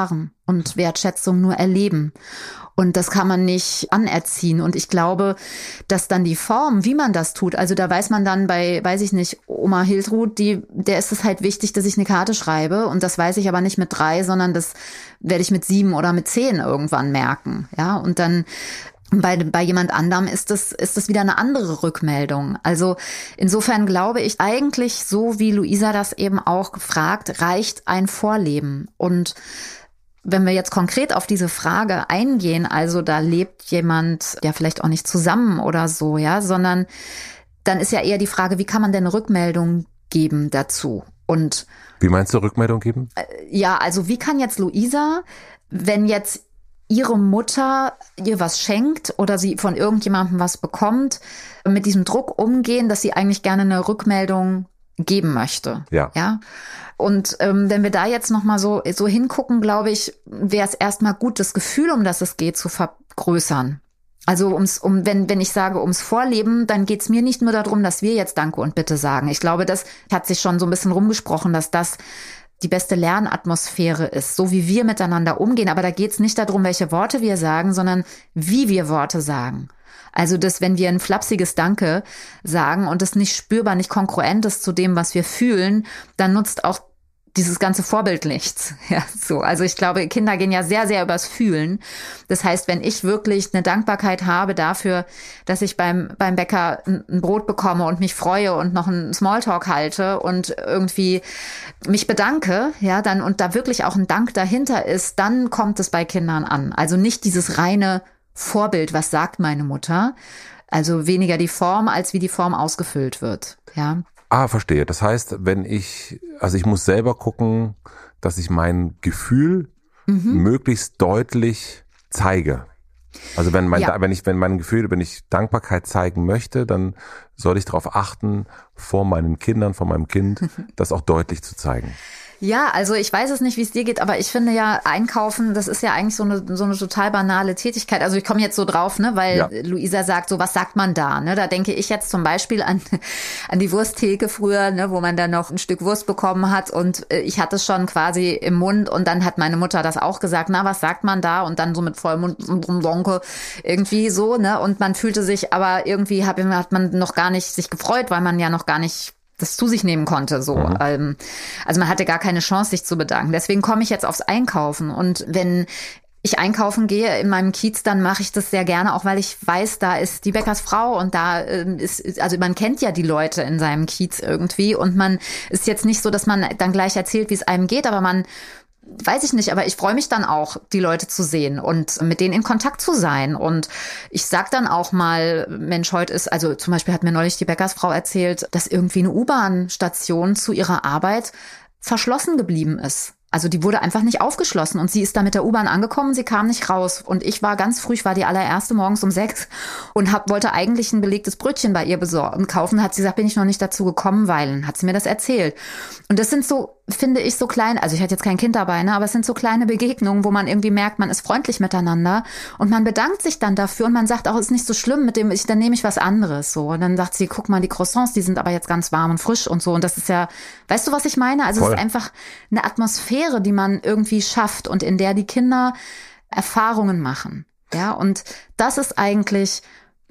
und Wertschätzung nur erleben. Und das kann man nicht anerziehen. Und ich glaube, dass dann die Form, wie man das tut, also da weiß man dann bei, weiß ich nicht, Oma Hiltrud, die, der ist es halt wichtig, dass ich eine Karte schreibe. Und das weiß ich aber nicht mit drei, sondern das werde ich mit sieben oder mit zehn irgendwann merken. Ja, und dann bei, bei jemand anderem ist das, ist das wieder eine andere Rückmeldung. Also insofern glaube ich eigentlich, so wie Luisa das eben auch gefragt, reicht ein Vorleben. Und wenn wir jetzt konkret auf diese Frage eingehen, also da lebt jemand ja vielleicht auch nicht zusammen oder so, ja, sondern dann ist ja eher die Frage, wie kann man denn eine Rückmeldung geben dazu? Und wie meinst du Rückmeldung geben? Ja, also wie kann jetzt Luisa, wenn jetzt ihre Mutter ihr was schenkt oder sie von irgendjemandem was bekommt, mit diesem Druck umgehen, dass sie eigentlich gerne eine Rückmeldung geben möchte. Ja. Ja. Und ähm, wenn wir da jetzt nochmal so, so hingucken, glaube ich, wäre es erstmal gut, das Gefühl, um das es geht, zu vergrößern. Also ums, um, wenn, wenn ich sage ums Vorleben, dann geht es mir nicht nur darum, dass wir jetzt Danke und Bitte sagen. Ich glaube, das hat sich schon so ein bisschen rumgesprochen, dass das die beste Lernatmosphäre ist, so wie wir miteinander umgehen. Aber da geht es nicht darum, welche Worte wir sagen, sondern wie wir Worte sagen. Also, dass wenn wir ein flapsiges Danke sagen und es nicht spürbar, nicht kongruent ist zu dem, was wir fühlen, dann nutzt auch dieses ganze Vorbild nichts. Ja, so. Also ich glaube, Kinder gehen ja sehr, sehr übers Fühlen. Das heißt, wenn ich wirklich eine Dankbarkeit habe dafür, dass ich beim, beim Bäcker ein Brot bekomme und mich freue und noch einen Smalltalk halte und irgendwie mich bedanke, ja, dann, und da wirklich auch ein Dank dahinter ist, dann kommt es bei Kindern an. Also nicht dieses reine Vorbild, was sagt meine Mutter? Also weniger die Form, als wie die Form ausgefüllt wird, ja. Ah, verstehe. Das heißt, wenn ich, also ich muss selber gucken, dass ich mein Gefühl mhm. möglichst deutlich zeige. Also wenn mein, ja. wenn ich, wenn mein Gefühl, wenn ich Dankbarkeit zeigen möchte, dann soll ich darauf achten, vor meinen Kindern, vor meinem Kind, das auch deutlich zu zeigen. Ja, also ich weiß es nicht, wie es dir geht, aber ich finde ja, Einkaufen, das ist ja eigentlich so eine so eine total banale Tätigkeit. Also ich komme jetzt so drauf, ne, weil ja. Luisa sagt, so was sagt man da, ne? Da denke ich jetzt zum Beispiel an an die Wursttheke früher, ne, wo man dann noch ein Stück Wurst bekommen hat und ich hatte es schon quasi im Mund und dann hat meine Mutter das auch gesagt, na, was sagt man da? Und dann so mit Vollmund und Donke irgendwie so, ne? Und man fühlte sich, aber irgendwie hat man noch gar nicht sich gefreut, weil man ja noch gar nicht das zu sich nehmen konnte, so. Mhm. Also man hatte gar keine Chance, sich zu bedanken. Deswegen komme ich jetzt aufs Einkaufen. Und wenn ich einkaufen gehe in meinem Kiez, dann mache ich das sehr gerne, auch weil ich weiß, da ist die Bäckersfrau und da ist, also man kennt ja die Leute in seinem Kiez irgendwie und man ist jetzt nicht so, dass man dann gleich erzählt, wie es einem geht, aber man weiß ich nicht, aber ich freue mich dann auch, die Leute zu sehen und mit denen in Kontakt zu sein. Und ich sag dann auch mal, Mensch, heute ist, also zum Beispiel hat mir neulich die Bäckersfrau erzählt, dass irgendwie eine U-Bahn-Station zu ihrer Arbeit verschlossen geblieben ist. Also die wurde einfach nicht aufgeschlossen und sie ist da mit der U-Bahn angekommen, sie kam nicht raus. Und ich war ganz früh, ich war die allererste morgens um sechs und hab, wollte eigentlich ein belegtes Brötchen bei ihr besorgen, kaufen. Hat sie gesagt, bin ich noch nicht dazu gekommen, weil, hat sie mir das erzählt. Und das sind so, finde ich, so klein, also ich hatte jetzt kein Kind dabei, ne, aber es sind so kleine Begegnungen, wo man irgendwie merkt, man ist freundlich miteinander und man bedankt sich dann dafür und man sagt auch, ist nicht so schlimm mit dem, ich, dann nehme ich was anderes, so. Und dann sagt sie, guck mal, die Croissants, die sind aber jetzt ganz warm und frisch und so. Und das ist ja, weißt du, was ich meine? Also Voll. Es ist einfach eine Atmosphäre, die man irgendwie schafft und in der die Kinder Erfahrungen machen. Ja, und das ist eigentlich,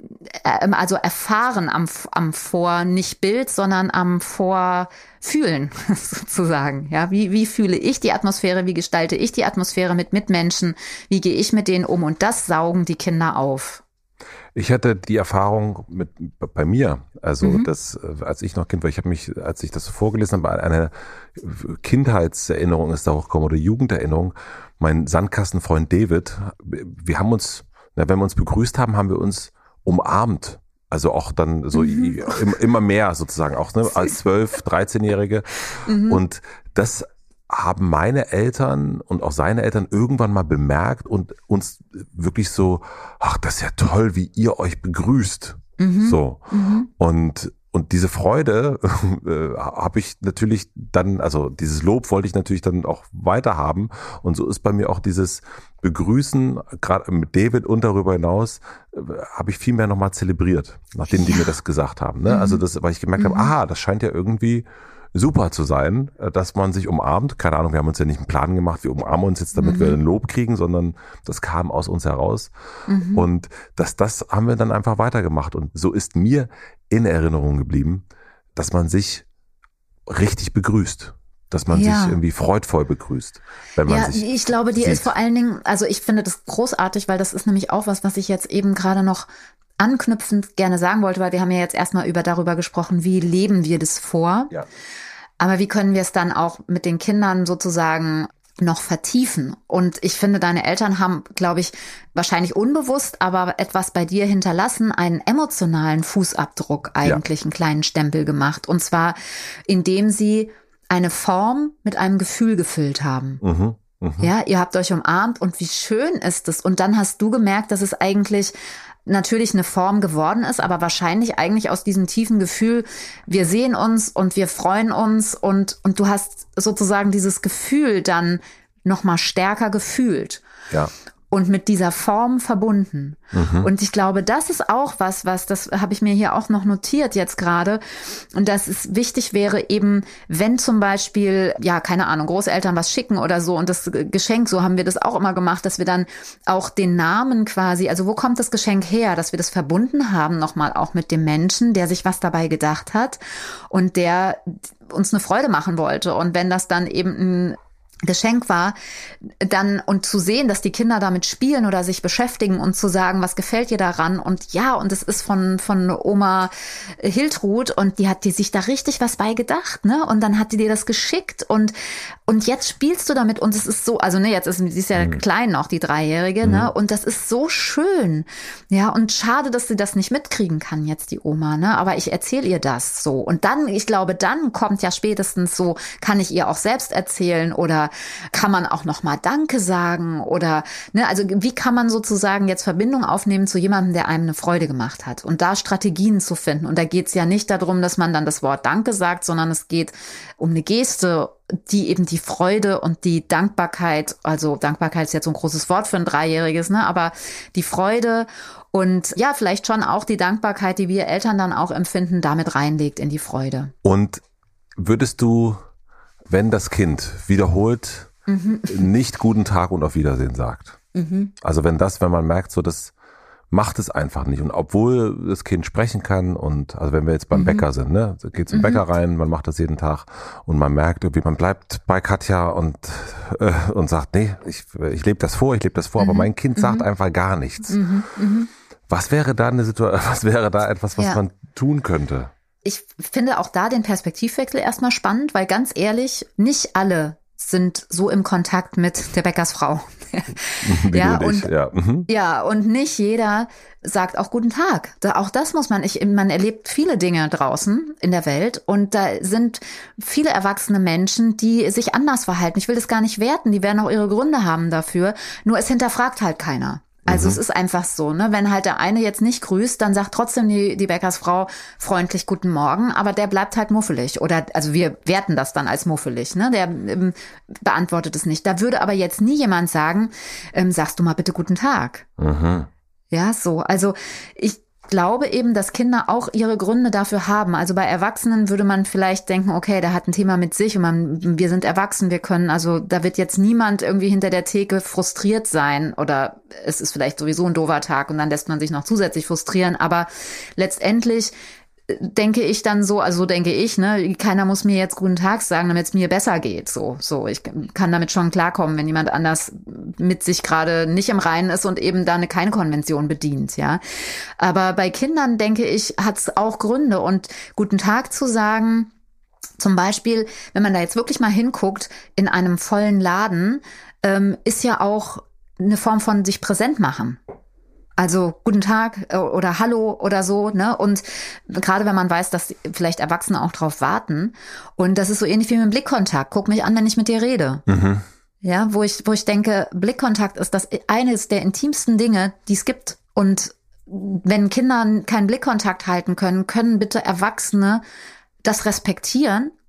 also erfahren am, am Vor, nicht Bild, sondern am Vorfühlen sozusagen. Ja, wie, wie fühle ich die Atmosphäre, wie gestalte ich die Atmosphäre mit Mitmenschen, wie gehe ich mit denen um, und das saugen die Kinder auf. Ich hatte die Erfahrung mit bei mir, also mhm. das, als ich noch Kind war, ich habe mich, als ich das vorgelesen habe, eine Kindheitserinnerung ist da hochgekommen oder Jugenderinnerung. Mein Sandkastenfreund David, wir haben uns, na, wenn wir uns begrüßt haben, haben wir uns umarmt. Also auch dann so mhm. immer mehr sozusagen, auch ne, als zwölf-, dreizehnjährige. Mhm. Und das haben meine Eltern und auch seine Eltern irgendwann mal bemerkt und uns wirklich so, ach, das ist ja toll, wie ihr euch begrüßt. Mhm. So. Mhm. Und Und diese Freude äh, habe ich natürlich dann, also dieses Lob wollte ich natürlich dann auch weiter haben. Und so ist bei mir auch dieses Begrüßen, gerade mit David und darüber hinaus, äh, habe ich viel mehr nochmal zelebriert, nachdem ja. die mir das gesagt haben. Ne? Mhm. Also das, weil ich gemerkt mhm. habe, aha, das scheint ja irgendwie super zu sein, dass man sich umarmt. Keine Ahnung, wir haben uns ja nicht einen Plan gemacht, wir umarmen uns jetzt, damit mhm. wir ein Lob kriegen, sondern das kam aus uns heraus. Mhm. Und das, das haben wir dann einfach weitergemacht. Und so ist mir in Erinnerung geblieben, dass man sich richtig begrüßt. Dass man ja. sich irgendwie freudvoll begrüßt, wenn man ja, sich ich glaube, die sieht. ist vor allen Dingen, also ich finde das großartig, weil das ist nämlich auch was, was ich jetzt eben gerade noch anknüpfend gerne sagen wollte, weil wir haben ja jetzt erstmal über darüber gesprochen, wie leben wir das vor. Ja. Aber wie können wir es dann auch mit den Kindern sozusagen noch vertiefen? Und ich finde, deine Eltern haben, glaube ich, wahrscheinlich unbewusst, aber etwas bei dir hinterlassen, einen emotionalen Fußabdruck eigentlich, ja. einen kleinen Stempel gemacht. Und zwar, indem sie eine Form mit einem Gefühl gefüllt haben. Mhm, mh. Ja, ihr habt euch umarmt und wie schön ist es? Und dann hast du gemerkt, dass es eigentlich natürlich eine Form geworden ist, aber wahrscheinlich eigentlich aus diesem tiefen Gefühl, wir sehen uns und wir freuen uns und, und du hast sozusagen dieses Gefühl dann noch mal stärker gefühlt. Ja. Und mit dieser Form verbunden. Mhm. Und ich glaube, das ist auch was, was, das habe ich mir hier auch noch notiert jetzt gerade. Und dass es wichtig wäre eben, wenn zum Beispiel, ja, keine Ahnung, Großeltern was schicken oder so und das Geschenk, so haben wir das auch immer gemacht, dass wir dann auch den Namen quasi, also wo kommt das Geschenk her, dass wir das verbunden haben nochmal auch mit dem Menschen, der sich was dabei gedacht hat und der uns eine Freude machen wollte. Und wenn das dann eben ein Geschenk war, dann und zu sehen, dass die Kinder damit spielen oder sich beschäftigen und zu sagen, was gefällt dir daran? Und ja, und es ist von von Oma Hiltrud und die hat die sich da richtig was bei gedacht, ne? Und dann hat die dir das geschickt und und jetzt spielst du damit und es ist so, also ne, jetzt ist sie ist ja mhm. klein noch, die Dreijährige, mhm. ne? Und das ist so schön, ja. Und schade, dass sie das nicht mitkriegen kann jetzt die Oma, ne? Aber ich erzähle ihr das so und dann, ich glaube, dann kommt ja spätestens so, kann ich ihr auch selbst erzählen oder kann man auch noch mal Danke sagen oder ne, also wie kann man sozusagen jetzt Verbindung aufnehmen zu jemandem, der einem eine Freude gemacht hat und da Strategien zu finden. Und da geht es ja nicht darum, dass man dann das Wort Danke sagt, sondern es geht um eine Geste, die eben die Freude und die Dankbarkeit, also Dankbarkeit ist jetzt so ein großes Wort für ein Dreijähriges, ne, aber die Freude und ja, vielleicht schon auch die Dankbarkeit, die wir Eltern dann auch empfinden, damit reinlegt in die Freude. Und würdest du, wenn das Kind wiederholt mhm. nicht guten Tag und auf Wiedersehen sagt. Mhm. Also wenn das, wenn man merkt, so das macht es einfach nicht. Und obwohl das Kind sprechen kann und, also wenn wir jetzt beim mhm. Bäcker sind, ne, geht zum mhm. Bäcker rein, man macht das jeden Tag und man merkt irgendwie, man bleibt bei Katja und äh, und sagt, nee, ich, ich lebe das vor, ich lebe das vor, mhm. aber mein Kind sagt mhm. einfach gar nichts. Mhm. Mhm. Was wäre da eine Situation, was wäre da etwas, was ja. man tun könnte? Ich finde auch da den Perspektivwechsel erstmal spannend, weil ganz ehrlich, nicht alle sind so im Kontakt mit der Bäckersfrau. Wie ja, und, ja. Mhm. ja, und nicht jeder sagt auch guten Tag. Da, auch das muss man, ich, man erlebt viele Dinge draußen in der Welt und da sind viele erwachsene Menschen, die sich anders verhalten. Ich will das gar nicht werten, die werden auch ihre Gründe haben dafür, nur es hinterfragt halt keiner. Also mhm. es ist einfach so, ne, wenn halt der eine jetzt nicht grüßt, dann sagt trotzdem die, die Bäckersfrau freundlich guten Morgen, aber der bleibt halt muffelig oder, also wir werten das dann als muffelig, ne, der ähm, beantwortet es nicht. Da würde aber jetzt nie jemand sagen, ähm, sagst du mal bitte guten Tag. Mhm. Ja, so, also ich glaube eben, dass Kinder auch ihre Gründe dafür haben. Also bei Erwachsenen würde man vielleicht denken, okay, der hat ein Thema mit sich und man, wir sind erwachsen, wir können, also da wird jetzt niemand irgendwie hinter der Theke frustriert sein oder es ist vielleicht sowieso ein doofer Tag und dann lässt man sich noch zusätzlich frustrieren. Aber letztendlich denke ich dann so, also so denke ich, ne, keiner muss mir jetzt guten Tag sagen, damit es mir besser geht, so, so, ich kann damit schon klarkommen, wenn jemand anders mit sich gerade nicht im Reinen ist und eben da eine keine Konvention bedient, ja. Aber bei Kindern, denke ich, hat es auch Gründe und guten Tag zu sagen, zum Beispiel, wenn man da jetzt wirklich mal hinguckt, in einem vollen Laden, ähm, ist ja auch eine Form von sich präsent machen. Also guten Tag oder Hallo oder so, ne? Und gerade wenn man weiß, dass vielleicht Erwachsene auch drauf warten. Und das ist so ähnlich wie mit dem Blickkontakt. Guck mich an, wenn ich mit dir rede. Mhm. Ja, wo ich, wo ich denke, Blickkontakt ist das eines der intimsten Dinge, die es gibt. Und wenn Kinder keinen Blickkontakt halten können, können bitte Erwachsene das respektieren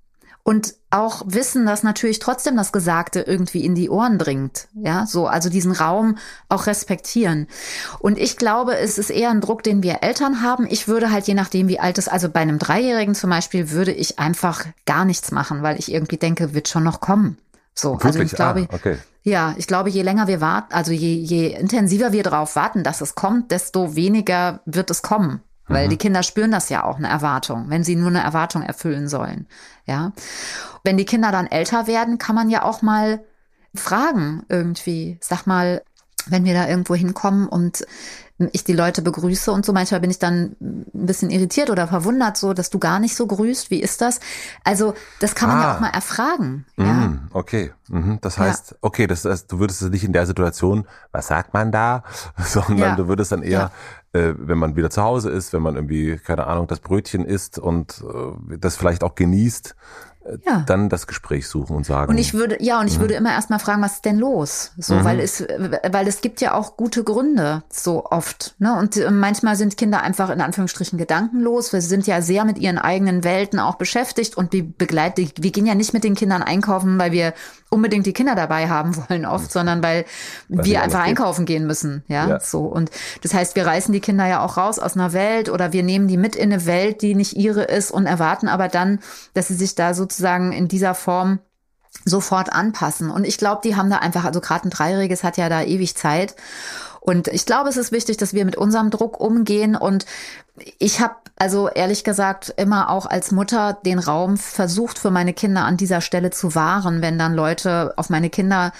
Und auch wissen, dass natürlich trotzdem das Gesagte irgendwie in die Ohren dringt. Ja, so, also diesen Raum auch respektieren. Und ich glaube, es ist eher ein Druck, den wir Eltern haben. Ich würde halt, je nachdem wie alt es, also bei einem Dreijährigen zum Beispiel, würde ich einfach gar nichts machen, weil ich irgendwie denke, wird schon noch kommen. So, Wirklich? also ich glaube, ah, okay. ja, ich glaube, je länger wir warten, also je, je intensiver wir darauf warten, dass es kommt, desto weniger wird es kommen. Weil mhm. die Kinder spüren das ja auch, eine Erwartung, wenn sie nur eine Erwartung erfüllen sollen. Ja, wenn die Kinder dann älter werden, kann man ja auch mal fragen irgendwie. Sag mal, wenn wir da irgendwo hinkommen und ich die Leute begrüße und so, manchmal bin ich dann ein bisschen irritiert oder verwundert so, dass du gar nicht so grüßt. Wie ist das? Also das kann man ah. ja auch mal erfragen. Mm, ja. Okay, mhm. Das heißt, ja. okay, das heißt, du würdest es nicht in der Situation, was sagt man da, sondern ja. du würdest dann eher, ja. äh, wenn man wieder zu Hause ist, wenn man irgendwie, keine Ahnung, das Brötchen isst und äh, das vielleicht auch genießt, ja. dann das Gespräch suchen und sagen. Und ich würde, ja, und ich mhm. würde immer erstmal fragen, was ist denn los? So, mhm. weil es, weil es gibt ja auch gute Gründe, so oft, ne? Und manchmal sind Kinder einfach in Anführungsstrichen gedankenlos. Wir sind ja sehr mit ihren eigenen Welten auch beschäftigt und wir begleiten, wir gehen ja nicht mit den Kindern einkaufen, weil wir unbedingt die Kinder dabei haben wollen oft, sondern weil das wir einfach einkaufen gehen müssen, ja? ja, so. Und das heißt, wir reißen die Kinder ja auch raus aus einer Welt oder wir nehmen die mit in eine Welt, die nicht ihre ist und erwarten aber dann, dass sie sich da sozusagen in dieser Form sofort anpassen. Und ich glaube, die haben da einfach, also gerade ein Dreijähriges hat ja da ewig Zeit. Und ich glaube, es ist wichtig, dass wir mit unserem Druck umgehen. Und ich habe also ehrlich gesagt immer auch als Mutter den Raum versucht, für meine Kinder an dieser Stelle zu wahren, wenn dann Leute auf meine Kinder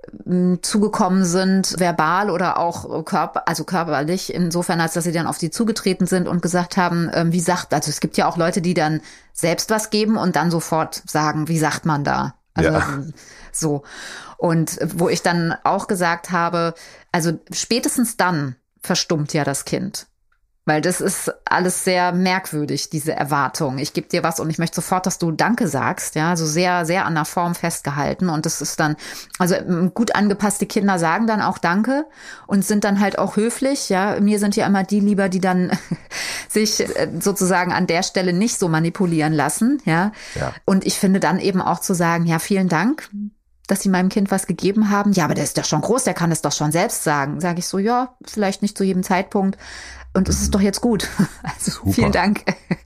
zugekommen sind, verbal oder auch körper, also körperlich, insofern, als dass sie dann auf die zugetreten sind und gesagt haben, wie sagt, also es gibt ja auch Leute, die dann selbst was geben und dann sofort sagen, wie sagt man da? Also ja. so. Und wo ich dann auch gesagt habe, also spätestens dann verstummt ja das Kind. Weil das ist alles sehr merkwürdig, diese Erwartung. Ich gebe dir was und ich möchte sofort, dass du Danke sagst. Ja, also sehr, sehr an der Form festgehalten. Und das ist dann, also gut angepasste Kinder sagen dann auch Danke und sind dann halt auch höflich. Ja, mir sind ja immer die lieber, die dann sich sozusagen an der Stelle nicht so manipulieren lassen. Ja, ja. Und ich finde dann eben auch zu sagen, ja, vielen Dank, dass sie meinem Kind was gegeben haben. Ja, aber der ist doch schon groß, der kann es doch schon selbst sagen. Sage ich so, ja, vielleicht nicht zu jedem Zeitpunkt. Und es ist doch jetzt gut. Also super. Vielen Dank.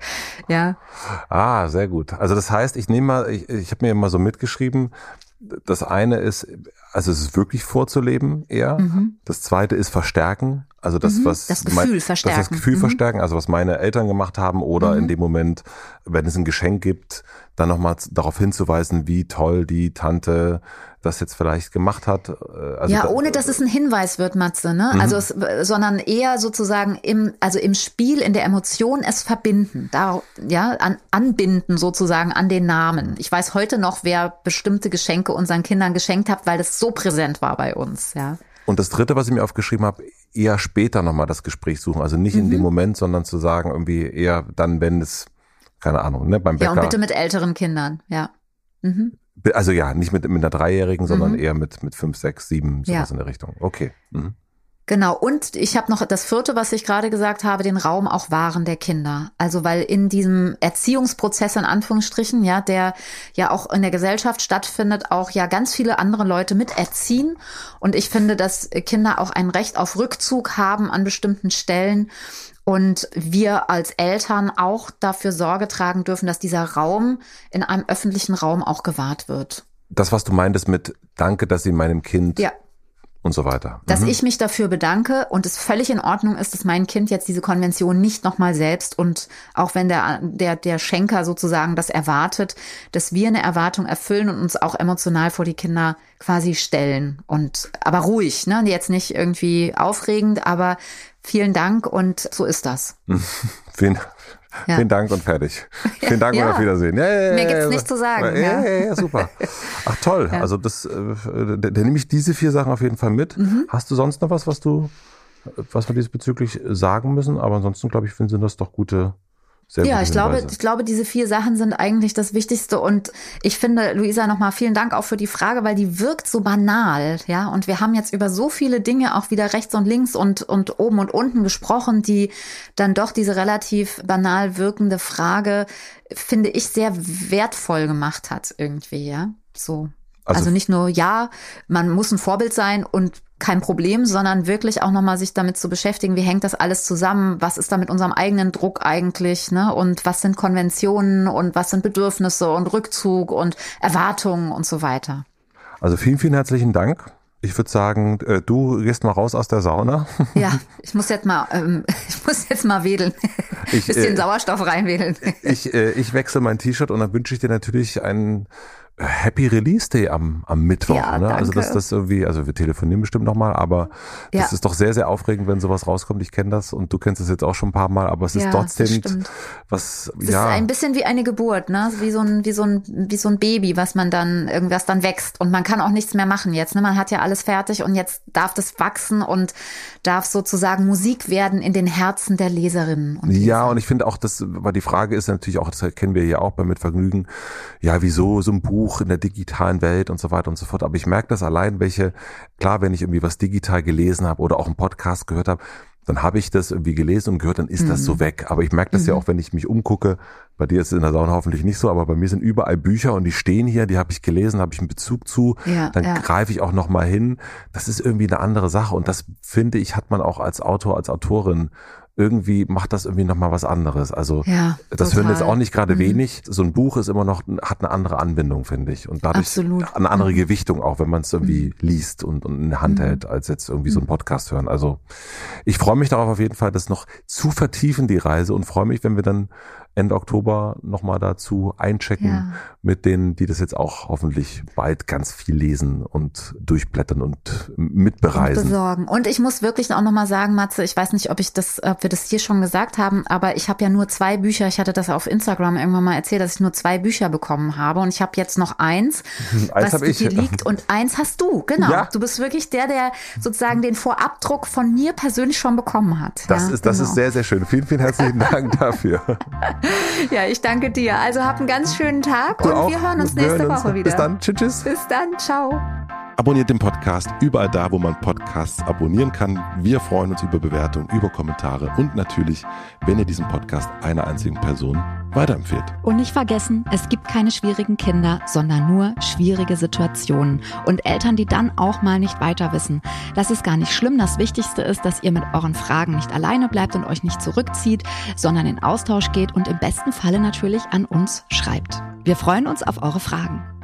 Ja. Ah, sehr gut. Also das heißt, ich nehme mal, ich, ich habe mir immer so mitgeschrieben, das eine ist, also es ist wirklich vorzuleben eher. Mhm. Das zweite ist verstärken. Also das, mhm. was das Gefühl mein, verstärken. Das, das Gefühl mhm. verstärken, also was meine Eltern gemacht haben oder mhm. in dem Moment, wenn es ein Geschenk gibt, dann nochmal darauf hinzuweisen, wie toll die Tante das jetzt vielleicht gemacht hat. Also ja, ohne dass es ein Hinweis wird, Matze, ne? Mhm. Also es, sondern eher sozusagen im, also im Spiel, in der Emotion es verbinden, da, ja, an, anbinden sozusagen an den Namen. Ich weiß heute noch, wer bestimmte Geschenke unseren Kindern geschenkt hat, weil das so präsent war bei uns, ja. Und das Dritte, was ich mir aufgeschrieben habe, eher später nochmal das Gespräch suchen. Also nicht mhm. in dem Moment, sondern zu sagen, irgendwie eher dann, wenn es, keine Ahnung, ne, beim Bäcker. Ja, und bitte mit älteren Kindern, ja. Mhm. Also ja, nicht mit, mit einer Dreijährigen, sondern mhm. eher mit, mit fünf, sechs, sieben, sowas ja. in der Richtung. Okay. Mhm. Genau. Und ich habe noch das Vierte, was ich gerade gesagt habe, den Raum auch wahren der Kinder. Also weil in diesem Erziehungsprozess in Anführungsstrichen, ja, der ja auch in der Gesellschaft stattfindet, auch ja ganz viele andere Leute miterziehen. Und ich finde, dass Kinder auch ein Recht auf Rückzug haben an bestimmten Stellen. Und wir als Eltern auch dafür Sorge tragen dürfen, dass dieser Raum in einem öffentlichen Raum auch gewahrt wird. Das, was du meintest mit Danke, dass Sie meinem Kind ja. und so weiter. Dass mhm. ich mich dafür bedanke und es völlig in Ordnung ist, dass mein Kind jetzt diese Konvention nicht nochmal selbst und auch wenn der, der, der Schenker sozusagen das erwartet, dass wir eine Erwartung erfüllen und uns auch emotional vor die Kinder quasi stellen. Und aber ruhig, ne? Jetzt nicht irgendwie aufregend, aber vielen Dank und so ist das. vielen, ja. vielen Dank und fertig. Vielen Dank ja. und auf Wiedersehen. Ja, ja, ja, Mehr gibt's nicht zu sagen. Ja, ja, ja, ja super. Ach toll. Ja. Also das, äh, da nehme ich diese vier Sachen auf jeden Fall mit. Mhm. Hast du sonst noch was, was du, was wir diesbezüglich sagen müssen? Aber ansonsten glaube ich, sind das doch gute, Sehr ja, ich glaube, Hinweise. ich glaube, diese vier Sachen sind eigentlich das Wichtigste. Und ich finde, Luisa, nochmal vielen Dank auch für die Frage, weil die wirkt so banal, ja. Und wir haben jetzt über so viele Dinge auch wieder rechts und links und, und oben und unten gesprochen, die dann doch diese relativ banal wirkende Frage, finde ich, sehr wertvoll gemacht hat irgendwie, ja. So. Also, also nicht nur, ja, man muss ein Vorbild sein und kein Problem, sondern wirklich auch nochmal sich damit zu beschäftigen, wie hängt das alles zusammen, was ist da mit unserem eigenen Druck eigentlich, ne? Und was sind Konventionen und was sind Bedürfnisse und Rückzug und Erwartungen und so weiter. Also vielen, vielen herzlichen Dank. Ich würde sagen, du gehst mal raus aus der Sauna. Ja, ich muss jetzt mal, ähm, ich muss jetzt mal wedeln, ich, bisschen äh, Sauerstoff reinwedeln. Ich, äh, ich wechsle mein T-Shirt und dann wünsche ich dir natürlich einen Happy Release Day am, am Mittwoch. Ja, ne? danke. Also das, das irgendwie, also wir telefonieren bestimmt nochmal, aber das ja. ist doch sehr, sehr aufregend, wenn sowas rauskommt. Ich kenne das und du kennst es jetzt auch schon ein paar Mal, aber es ja, ist trotzdem was, es ja. ist ein bisschen wie eine Geburt, ne? Wie so ein, wie so ein, wie so ein Baby, was man dann, irgendwas dann wächst und man kann auch nichts mehr machen jetzt, ne? Man hat ja alles fertig und jetzt darf das wachsen und darf sozusagen Musik werden in den Herzen der Leserinnen und Leser. Ja, und ich finde auch, das, weil die Frage ist natürlich auch, das kennen wir ja auch bei Mit Vergnügen, ja, wieso so ein Buch in der digitalen Welt und so weiter und so fort. Aber ich merke das allein, welche, klar, wenn ich irgendwie was digital gelesen habe oder auch einen Podcast gehört habe, dann habe ich das irgendwie gelesen und gehört, dann ist mhm. das so weg. Aber ich merke das mhm. ja auch, wenn ich mich umgucke, bei dir ist es in der Sauna hoffentlich nicht so, aber bei mir sind überall Bücher und die stehen hier, die habe ich gelesen, habe ich einen Bezug zu, ja, dann ja. greife ich auch noch mal hin. Das ist irgendwie eine andere Sache und das, finde ich, hat man auch als Autor, als Autorin irgendwie macht das irgendwie nochmal was anderes. Also ja, das total. hören jetzt auch nicht gerade mhm. wenig. So ein Buch ist immer noch, hat eine andere Anbindung, finde ich. Und dadurch Absolut. eine andere mhm. Gewichtung auch, wenn man es irgendwie mhm. liest und, und in der Hand mhm. hält, als jetzt irgendwie so ein Podcast hören. Also ich freue mich darauf auf jeden Fall, das noch zu vertiefen, die Reise, und freue mich, wenn wir dann Ende Oktober nochmal dazu einchecken ja. mit denen, die das jetzt auch hoffentlich bald ganz viel lesen und durchblättern und mitbereisen. Und besorgen. Und ich muss wirklich auch nochmal sagen, Matze, ich weiß nicht, ob ich das, ob wir das hier schon gesagt haben, aber ich habe ja nur zwei Bücher, ich hatte das auf Instagram irgendwann mal erzählt, dass ich nur zwei Bücher bekommen habe und ich habe jetzt noch eins, eins was ich. hier liegt, und eins hast du, genau. Ja. Du bist wirklich der, der sozusagen den Vorabdruck von mir persönlich schon bekommen hat. Das ja, ist, das genau. ist sehr, sehr schön. Vielen, vielen herzlichen Dank dafür. Ja, ich danke dir. Also hab einen ganz schönen Tag du und auch. wir hören uns wir nächste hören uns. Woche wieder. Bis dann. Tschüss, tschüss. Bis dann. Ciao. Abonniert den Podcast überall da, wo man Podcasts abonnieren kann. Wir freuen uns über Bewertungen, über Kommentare und natürlich, wenn ihr diesen Podcast einer einzigen Person weiterempfehlt. Und nicht vergessen, es gibt keine schwierigen Kinder, sondern nur schwierige Situationen und Eltern, die dann auch mal nicht weiter wissen. Das ist gar nicht schlimm. Das Wichtigste ist, dass ihr mit euren Fragen nicht alleine bleibt und euch nicht zurückzieht, sondern in Austausch geht und im besten Falle natürlich an uns schreibt. Wir freuen uns auf eure Fragen.